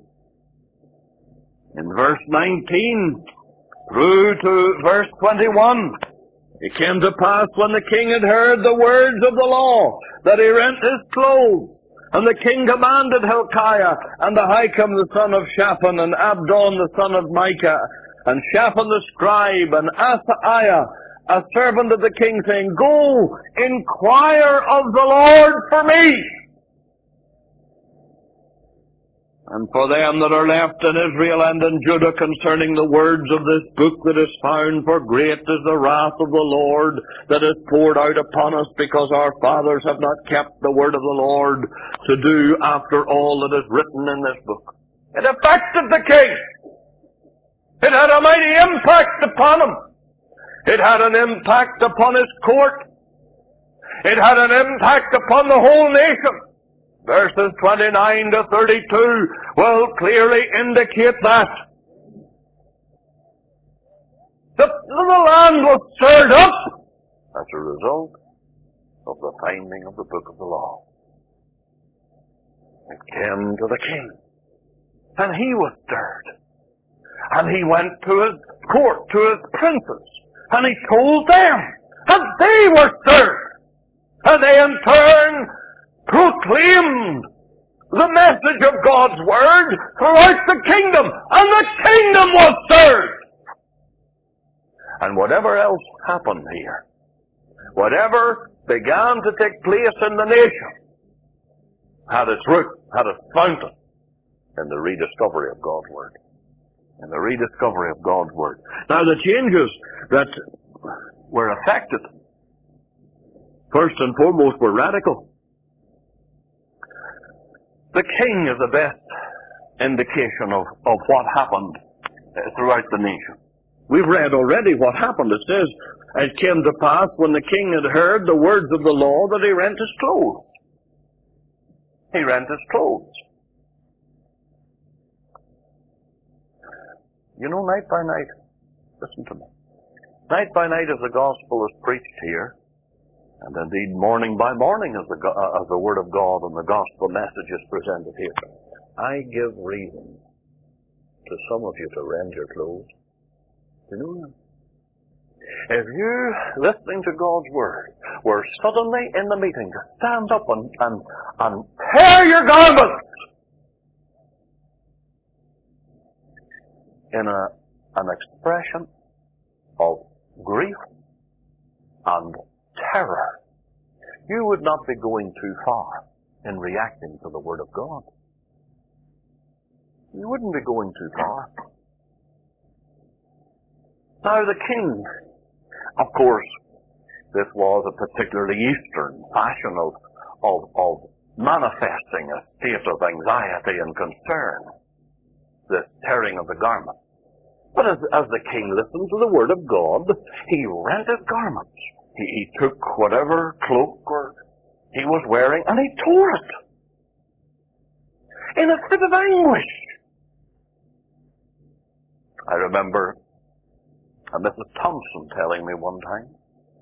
In verse nineteen through to verse twenty-one, it came to pass when the king had heard the words of the law that he rent his clothes. And the king commanded Hilkiah and Ahikam the son of Shaphan and Abdon the son of Micah and Shaphan the scribe and Asaiah, a servant of the king, saying, Go, inquire of the Lord for me, and for them that are left in Israel and in Judah concerning the words of this book that is found, for great is the wrath of the Lord that is poured out upon us, because our fathers have not kept the word of the Lord to do after all that is written in this book. It affected the king. It had a mighty impact upon him. It had an impact upon his court. It had an impact upon the whole nation. Verses twenty-nine to thirty-two will clearly indicate that. The, the land was stirred up as a result of the finding of the book of the law. came to the king. And he was stirred. And he went to his court, to his princes, and he told them, and they were stirred. And they in turn proclaimed the message of God's Word throughout the kingdom, and the kingdom was stirred. And whatever else happened here, whatever began to take place in the nation, had its root, had its fountain in the rediscovery of God's Word. In the rediscovery of God's Word. Now the changes that were affected, first and foremost, were radical. The king is the best indication of, of what happened throughout the nation. We've read already what happened. It says, it came to pass when the king had heard the words of the law that he rent his clothes. He rent his clothes. You know, night by night, listen to me, night by night as the gospel is preached here, and indeed morning by morning as the, uh, as the word of God and the gospel message is presented here, I give reason to some of you to rend your clothes. You know that? If you, listening to God's word, were suddenly in the meeting to stand up and, and, and tear your garments in a, an expression of grief and terror, you would not be going too far in reacting to the Word of God. You wouldn't be going too far. Now the king, of course, this was a particularly Eastern fashion of, of, of manifesting a state of anxiety and concern, this tearing of the garment. But as, as the king listened to the word of God, he rent his garments. He, he took whatever cloak or he was wearing and he tore it in a fit of anguish. I remember uh, Missus Thompson telling me one time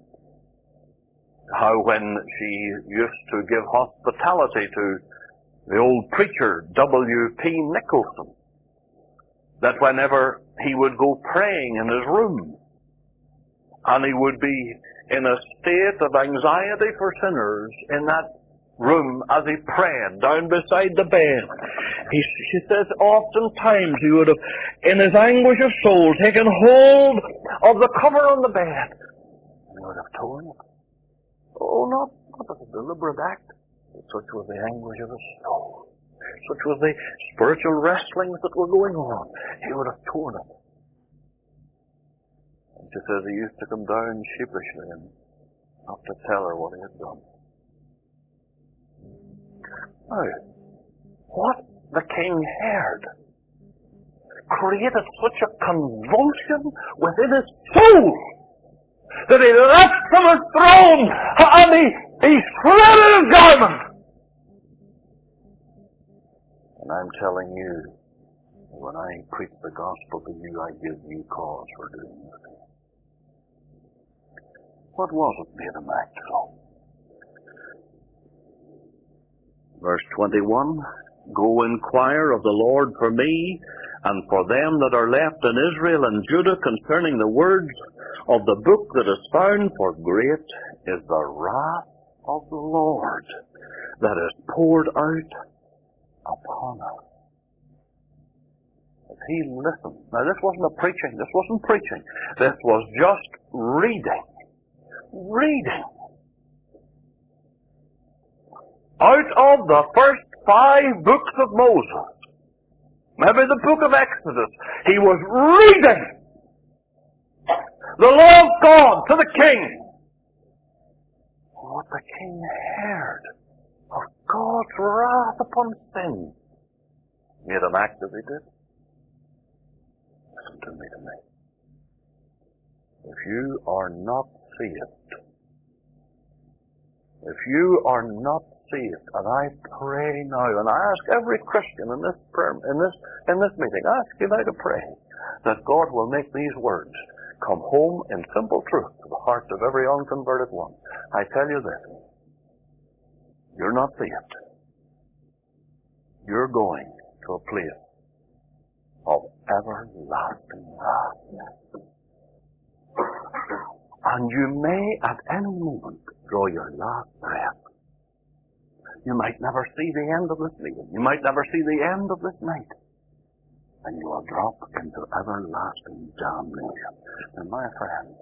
how when she used to give hospitality to the old preacher W P Nicholson, that whenever he would go praying in his room, and he would be in a state of anxiety for sinners in that room as he prayed down beside the bed, he, she says oftentimes he would have, in his anguish of soul, taken hold of the cover on the bed, and he would have torn it. Oh, not, not as a deliberate act, but such was the anguish of his soul. Such was the spiritual wrestlings that were going on. He would have torn it. And she says he used to come down sheepishly and not to tell her what he had done. Now, what the king heard created such a convulsion within his soul that he leapt from his throne and he, he shredded his garment. And I'm telling you, when I preach the gospel to you, I give you cause for doing this. What was it made him act so? Verse twenty-one, go inquire of the Lord for me and for them that are left in Israel and Judah concerning the words of the book that is found, for great is the wrath of the Lord that is poured out upon us. If he listened. Now this wasn't a preaching, this wasn't preaching. This was just reading. Reading. Out of the first five books of Moses, maybe the book of Exodus, he was reading the law of God to the king. What the king heard of God's wrath upon sin made him act as he did. Listen to me tonight. If you are not saved, if you are not saved, and I pray now, and I ask every Christian in this prayer, in this in this meeting, I ask you now to pray that God will make these words come home in simple truth to the heart of every unconverted one. I tell you this, you're not saved. you're going to a place of everlasting wrath. And you may at any moment draw your last breath. You might never see the end of this meeting. You might never see the end of this night. And you will drop into everlasting damnation. And my friend,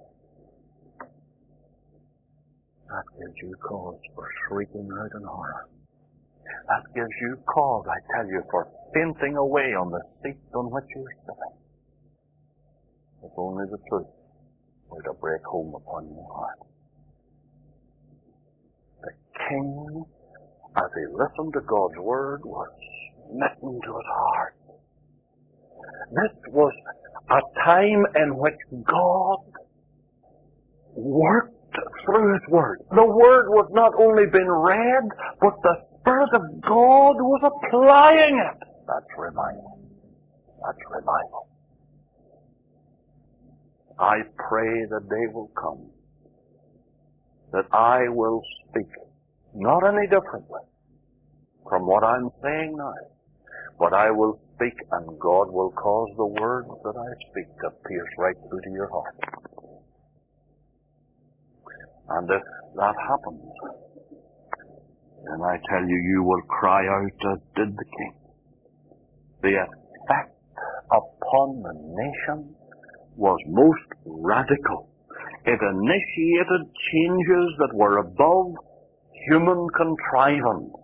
that gives you cause for shrieking out in horror. That gives you cause, I tell you, for fainting away on the seat on which you're sitting. If only the truth were to break home upon your heart. The king, as he listened to God's word, was smitten to his heart. This was a time in which God worked through his word. The word was not only being read, but the Spirit of God was applying it. That's revival. That's revival. I pray the day will come that I will speak not any differently from what I'm saying now, but I will speak and God will cause the words that I speak to pierce right through to your heart. And if that happens, then I tell you, you will cry out as did the king. The effect upon the nation was most radical. It initiated changes that were above human contrivance.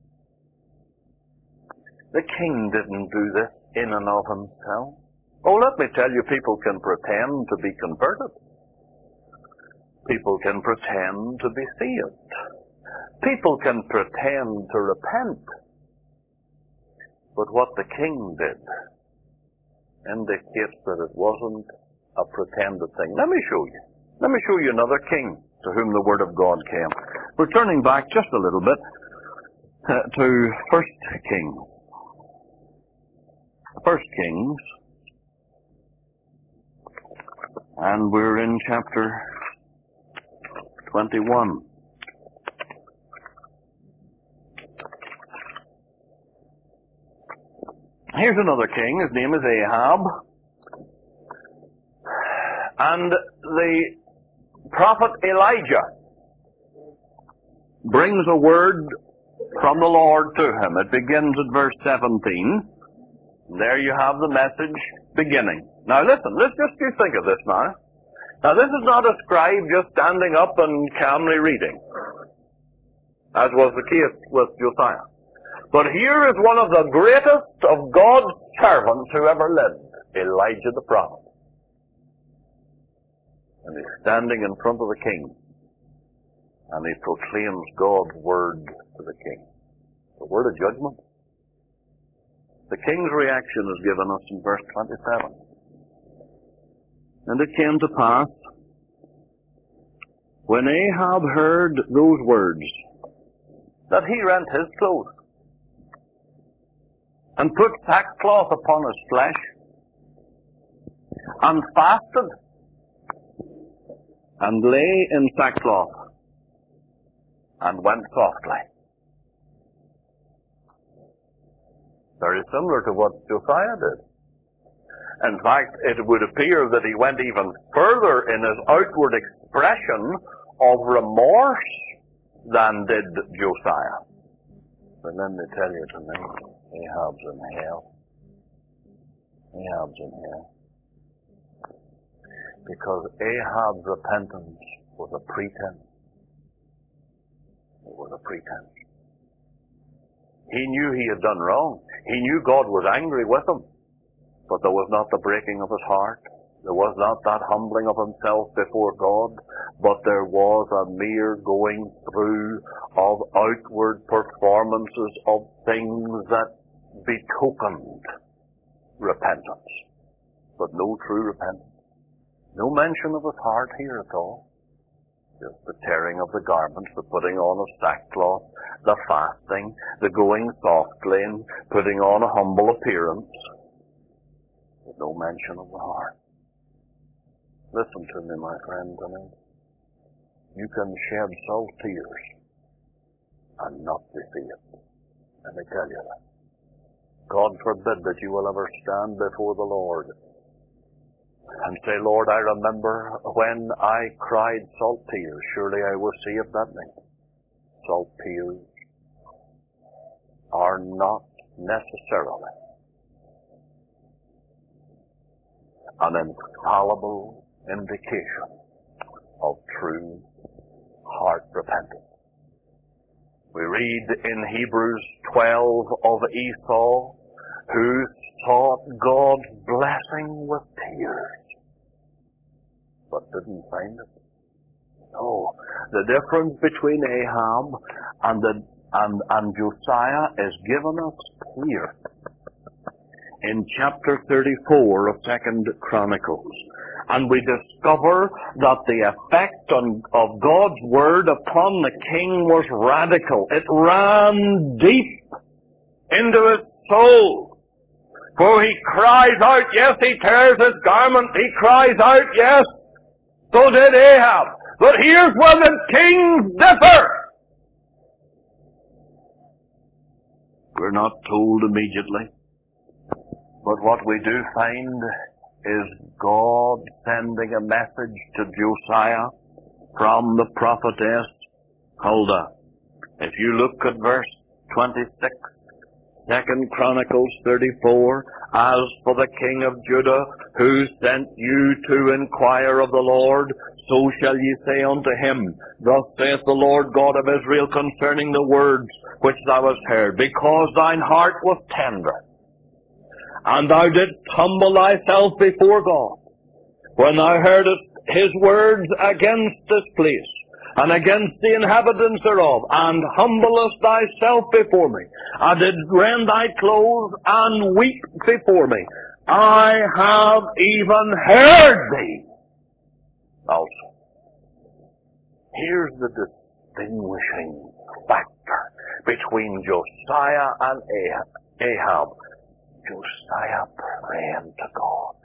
The king didn't do this in and of himself. Oh, let me tell you, people can pretend to be converted. People can pretend to be saved. People can pretend to repent. But what the king did indicates that it wasn't a pretended thing. Let me show you. Let me show you another king to whom the word of God came. We're turning back just a little bit uh, to First Kings. First Kings. And we're in chapter twenty-one. Here's another king. His name is Ahab. And the prophet Elijah brings a word from the Lord to him. It begins at verse seventeen. There you have the message beginning. Now listen, let's just you think of this now. Now this is not a scribe just standing up and calmly reading, as was the case with Josiah. But here is one of the greatest of God's servants who ever lived, Elijah the prophet. And he's standing in front of the king, and he proclaims God's word to the king. The word of judgment. The king's reaction is given us in verse twenty-seven. And it came to pass, when Ahab heard those words, that he rent his clothes, and put sackcloth upon his flesh, and fasted, and lay in sackcloth, and went softly. Very similar to what Josiah did. In fact, it would appear that he went even further in his outward expression of remorse than did Josiah. But let me tell you tonight, Ahab's in hell. Ahab's in hell. Because Ahab's repentance was a pretense. It was a pretense. He knew he had done wrong. He knew God was angry with him. But there was not the breaking of his heart. There was not that humbling of himself before God. But there was a mere going through of outward performances of things that betokened repentance. But no true repentance. No mention of his heart here at all. Just the tearing of the garments, the putting on of sackcloth, the fasting, the going softly and putting on a humble appearance. But no mention of the heart. Listen to me, my friend, tonight. You can shed salt tears and not be saved. Let me tell you that. God forbid that you will ever stand before the Lord and say, Lord, I remember when I cried salt tears. Surely I was saved that night. Salt tears are not necessarily an infallible indication of true heart repentance. We read in Hebrews twelve of Esau, who sought God's blessing with tears, but didn't find it. No, the difference between Ahab and, the, and, and Josiah is given us here in chapter thirty-four of Second Chronicles. And we discover that the effect on, of God's word upon the king was radical. It ran deep into his soul. For he cries out, yes, he tears his garment, he cries out, yes, so did Ahab. But here's where the kings differ. We're not told immediately. But what we do find is God sending a message to Josiah from the prophetess Huldah. If you look at verse twenty-six, Second Chronicles thirty-four, as for the king of Judah, who sent you to inquire of the Lord, so shall ye say unto him, Thus saith the Lord God of Israel concerning the words which thou hast heard, because thine heart was tender, and thou didst humble thyself before God, when thou heardest his words against this place, and against the inhabitants thereof, and humblest thyself before me, and didst rend thy clothes, and weep before me, I have even heard thee also. Here's the distinguishing factor between Josiah and Ahab. Josiah praying to God.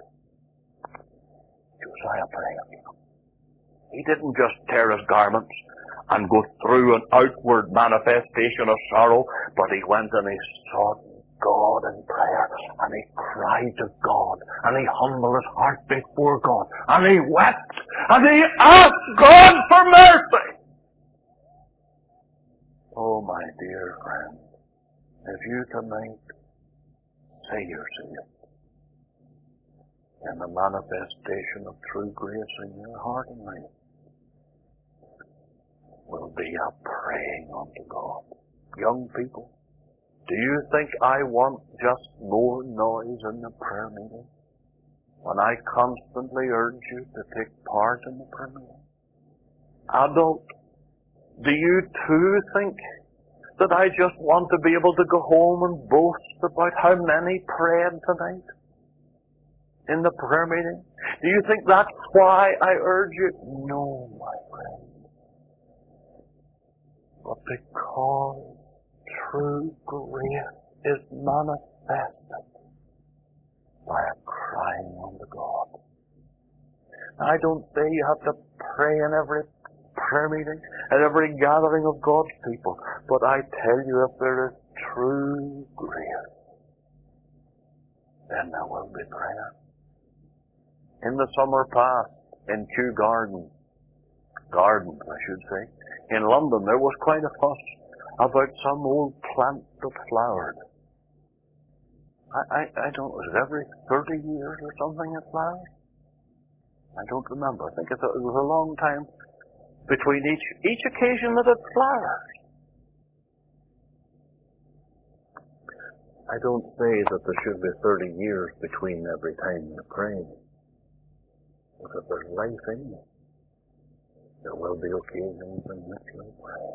Josiah praying. He didn't just tear his garments and go through an outward manifestation of sorrow, but he went and he sought God in prayer, and he cried to God, and he humbled his heart before God, and he wept, and he asked God for mercy. Oh, my dear friend, if you tonight say you're saved, and the manifestation of true grace in your heart and life will be a praying unto God. Young people, do you think I want just more noise in the prayer meeting when I constantly urge you to take part in the prayer meeting? Adult, do you too think that I just want to be able to go home and boast about how many prayed tonight in the prayer meeting? Do you think that's why I urge you? No, my friend. But because true grace is manifested by a crying unto God. I don't say you have to pray in every prayer meeting, at every gathering of God's people, but I tell you, if there is true grace, then there will be prayer. In the summer past, in Kew Garden, Gardens, I should say, in London, there was quite a fuss about some old plant that flowered. I, I, I don't, was it every thirty years or something it flowered? I don't remember. I think it's a, it was a long time between each, each occasion that it flowered. I don't say that there should be thirty years between every time you pray. But if there's life in you, there will be occasions in which you'll pray.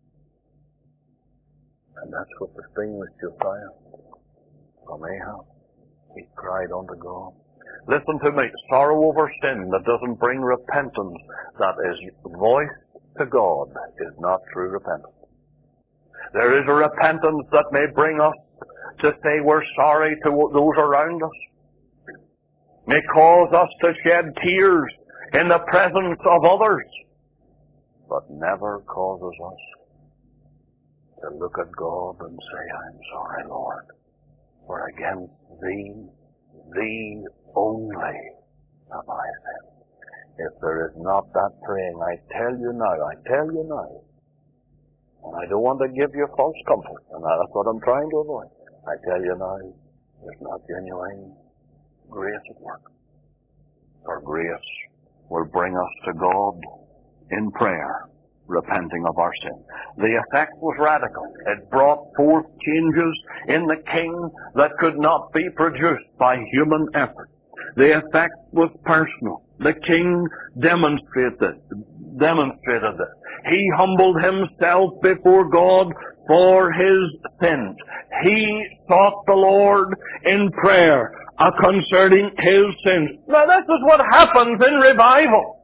And that's what distinguished Josiah from Ahab. He cried unto God. Listen to me. Sorrow over sin that doesn't bring repentance, that is voiced to God, is not true repentance. There is a repentance that may bring us to say we're sorry to those around us. May cause us to shed tears in the presence of others, but never causes us to look at God and say, I'm sorry, Lord. For against thee, thee only have I sinned. If there is not that praying, I tell you now, I tell you now, and I don't want to give you false comfort, and that's what I'm trying to avoid. I tell you now, there's not genuine grace at work. For grace will bring us to God in prayer, repenting of our sin. The effect was radical. It brought forth changes in the king that could not be produced by human effort. The effect was personal. The king demonstrated, demonstrated it. He humbled himself before God for his sins. He sought the Lord in prayer uh, concerning his sins. Now this is what happens in revival.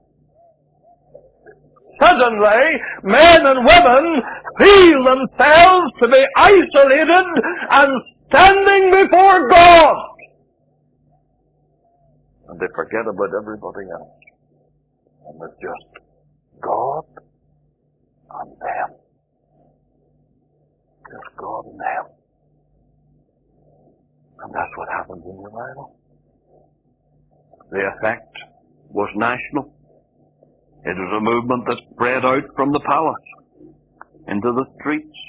Suddenly, men and women feel themselves to be isolated and standing before God. And they forget about everybody else. And it's just God and them. Just God and them. And that's what happens in revival. The effect was national. It was a movement that spread out from the palace into the streets,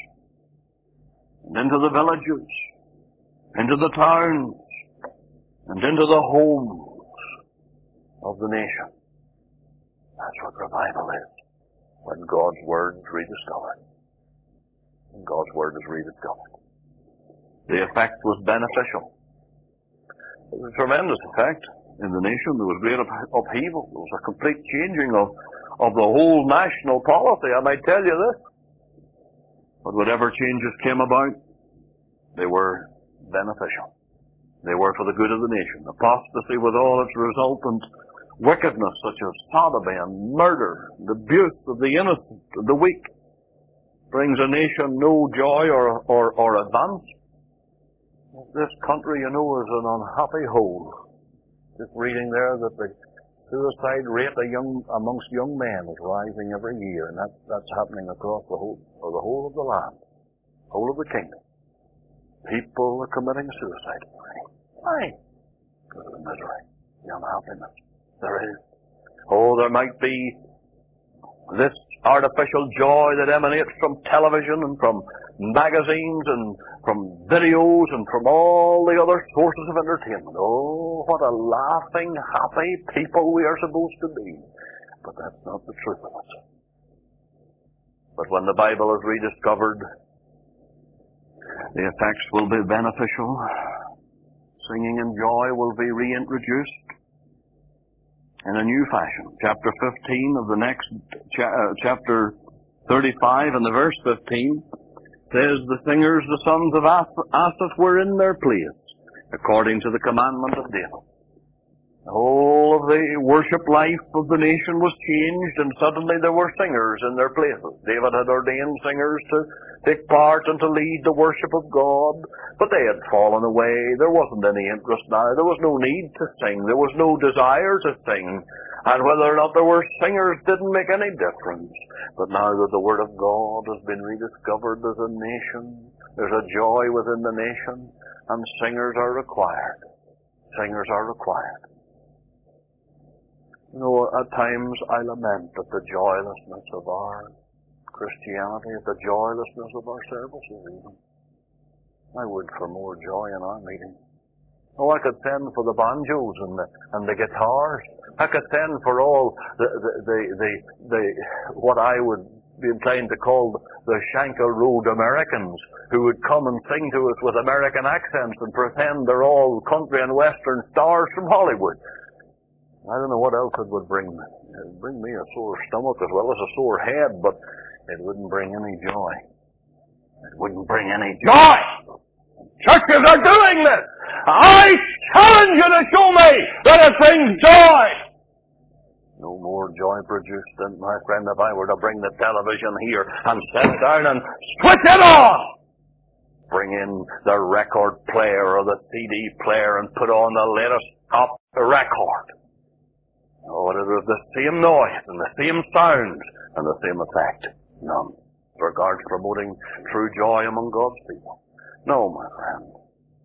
and into the villages, into the towns, and into the homes of the nation. That's what revival is, when God's Word is rediscovered. When God's Word is rediscovered. The effect was beneficial. It was a tremendous effect. In the nation, there was great upheaval. There was a complete changing of, of the whole national policy, I might tell you this. But whatever changes came about, they were beneficial. They were for the good of the nation. Apostasy with all its resultant wickedness, such as sodomy and murder, and abuse of the innocent and the weak, brings a nation no joy or, or, or advance. This country, you know, is an unhappy hole. Just reading there that the suicide rate young, amongst young men is rising every year, and that's, that's happening across the whole, or the whole of the land, whole of the kingdom. People are committing suicide. Why? Because of the misery, the unhappiness. There is. Oh, there might be this artificial joy that emanates from television and from magazines and from videos and from all the other sources of entertainment. Oh, what a laughing, happy people we are supposed to be. But that's not the truth of it. But when the Bible is rediscovered, the effects will be beneficial. Singing and joy will be reintroduced in a new fashion. Chapter fifteen of the next, cha- uh, chapter thirty-five and the verse fifteen says, the singers, the sons of Asaph, were in their place, according to the commandment of David. The whole of the worship life of the nation was changed, and suddenly there were singers in their places. David had ordained singers to take part and to lead the worship of God, but they had fallen away. There wasn't any interest now. There was no need to sing. There was no desire to sing. And whether or not there were singers didn't make any difference. But now that the Word of God has been rediscovered as a nation, there's a joy within the nation, and singers are required. Singers are required. You know, at times I lament at the joylessness of our Christianity, at the joylessness of our services even. I would for more joy in our meetings. Oh, I could send for the banjos and the, and the guitars. I could send for all the, the, the, the, the, what I would be inclined to call the Shankill Road Americans, who would come and sing to us with American accents and pretend they're all country and western stars from Hollywood. I don't know what else it would bring me. It would bring me a sore stomach as well as a sore head, but it wouldn't bring any joy. It wouldn't bring any joy! Churches are doing this! I challenge you to show me that it brings joy! No more joy produced than, my friend, if I were to bring the television here and sit down and switch it on! Bring in the record player or the C D player and put on the latest top record. Oh, it is the same noise and the same sound and the same effect. None. As regards promoting true joy among God's people. No, my friend.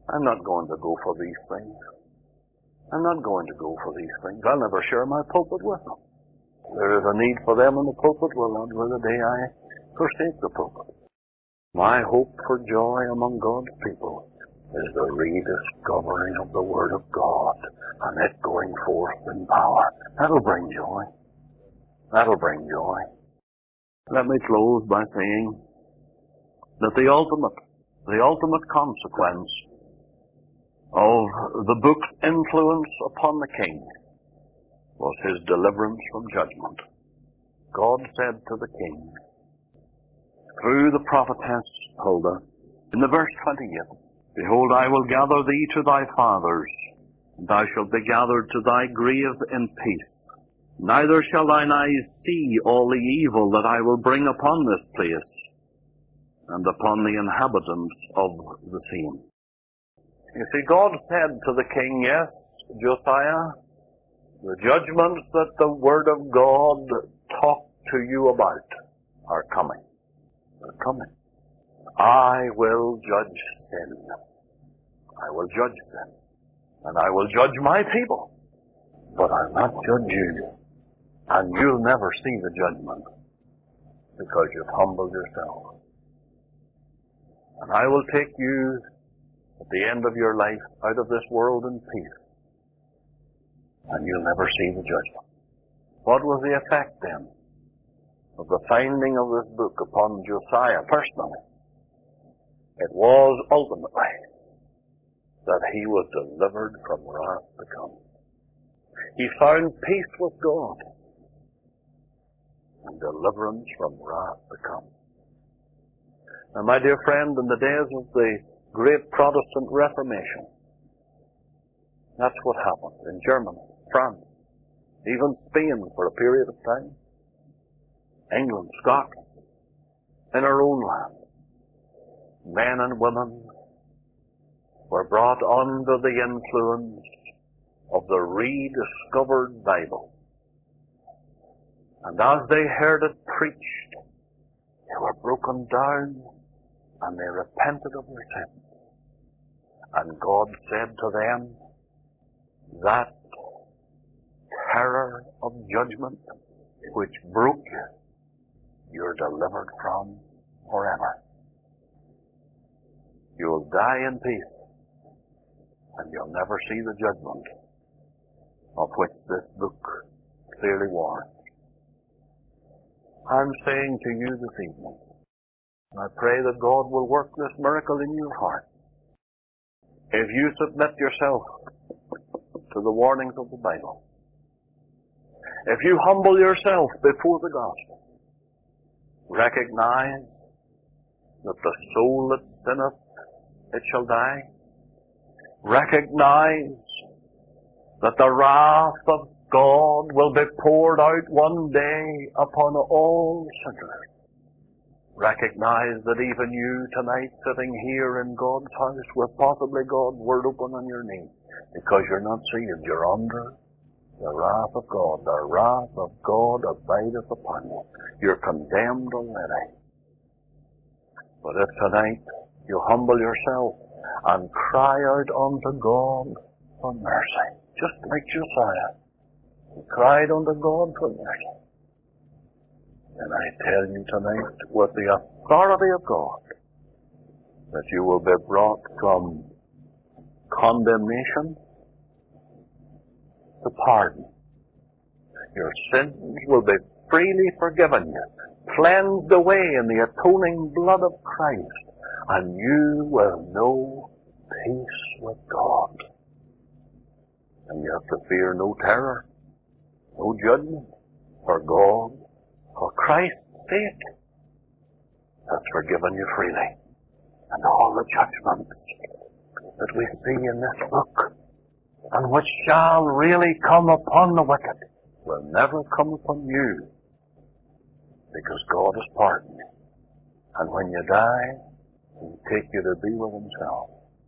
I'm not going to go for these things. I'm not going to go for these things. I'll never share my pulpit with them. There is a need for them in the pulpit. Well, not will the day I forsake the pulpit. My hope for joy among God's people is the rediscovering of the Word of God and it going forth in power. That'll bring joy. That'll bring joy. Let me close by saying that the ultimate, the ultimate consequence of the book's influence upon the king was his deliverance from judgment. God said to the king, through the prophetess Huldah, in the verse twenty-eight, behold, I will gather thee to thy fathers, and thou shalt be gathered to thy grave in peace. Neither shall thine eyes see all the evil that I will bring upon this place, and upon the inhabitants of the same. You see, God said to the king, yes, Josiah, the judgments that the Word of God talked to you about are coming. They're coming. I will judge sin. I will judge sin. And I will judge my people. But I'll not judge you. And you'll never see the judgment because you've humbled yourself. And I will take you at the end of your life out of this world in peace. And you'll never see the judgment. What was the effect then of the finding of this book upon Josiah personally? It was ultimately that he was delivered from wrath to come. He found peace with God and deliverance from wrath to come. Now, my dear friend, in the days of the great Protestant Reformation, that's what happened in Germany, France, even Spain for a period of time, England, Scotland, in our own land. Men and women were brought under the influence of the rediscovered Bible. And as they heard it preached, they were broken down and they repented of their sins. And God said to them, that terror of judgment which broke you, you're delivered from forever. You'll die in peace, and you'll never see the judgment of which this book clearly warns. I'm saying to you this evening, I pray that God will work this miracle in your heart. If you submit yourself to the warnings of the Bible, if you humble yourself before the gospel, recognize that the soul that sinneth, it shall die. Recognize that the wrath of God will be poured out one day upon all sinners. Recognize that even you tonight sitting here in God's house with possibly God's Word open on your knee, because you're not saved, you're under the wrath of God. The wrath of God abideth upon you. You're condemned already. But if tonight you humble yourself and cry out unto God for mercy, just like Josiah, he cried unto God for mercy. And I tell you tonight, with the authority of God, that you will be brought from condemnation to pardon. Your sins will be freely forgiven you, cleansed away in the atoning blood of Christ, and you will know peace with God. And you have to fear no terror, no judgment, for God, for Christ's sake, has forgiven you freely. And all the judgments that we see in this book, and which shall really come upon the wicked, will never come upon you, because God has pardoned you. And when you die, He will take you to be with Himself.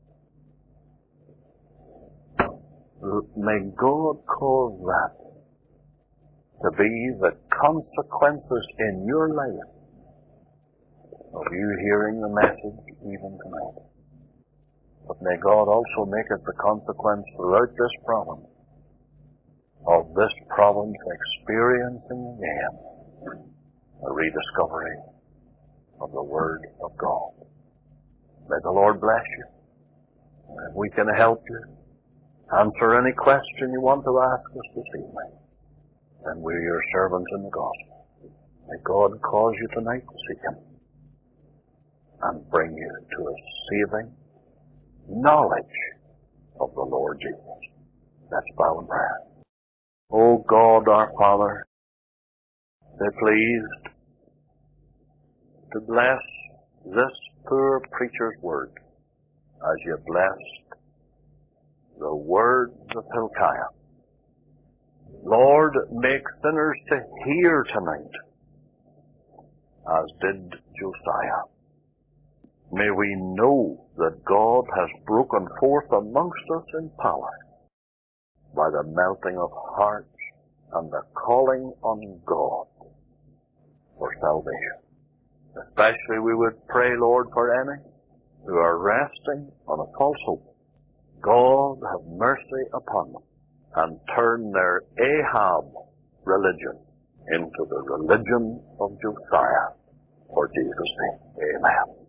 May God cause that to be the consequences in your life of you hearing the message even tonight. The But may God also make it the consequence throughout this province of this province experiencing again a rediscovery of the Word of God. May the Lord bless you. If we can help you, answer any question you want to ask us this evening, then we're your servants in the gospel. May God cause you tonight to seek Him and bring you to a saving knowledge of the Lord Jesus. Let's bow in prayer. O God, our Father, be pleased to bless this poor preacher's word as you blessed the words of Hilkiah. Lord, make sinners to hear tonight, as did Josiah. May we know that God has broken forth amongst us in power by the melting of hearts and the calling on God for salvation. Especially we would pray, Lord, for any who are resting on a false hope. God have mercy upon them and turn their Ahab religion into the religion of Josiah. For Jesus' sake, amen.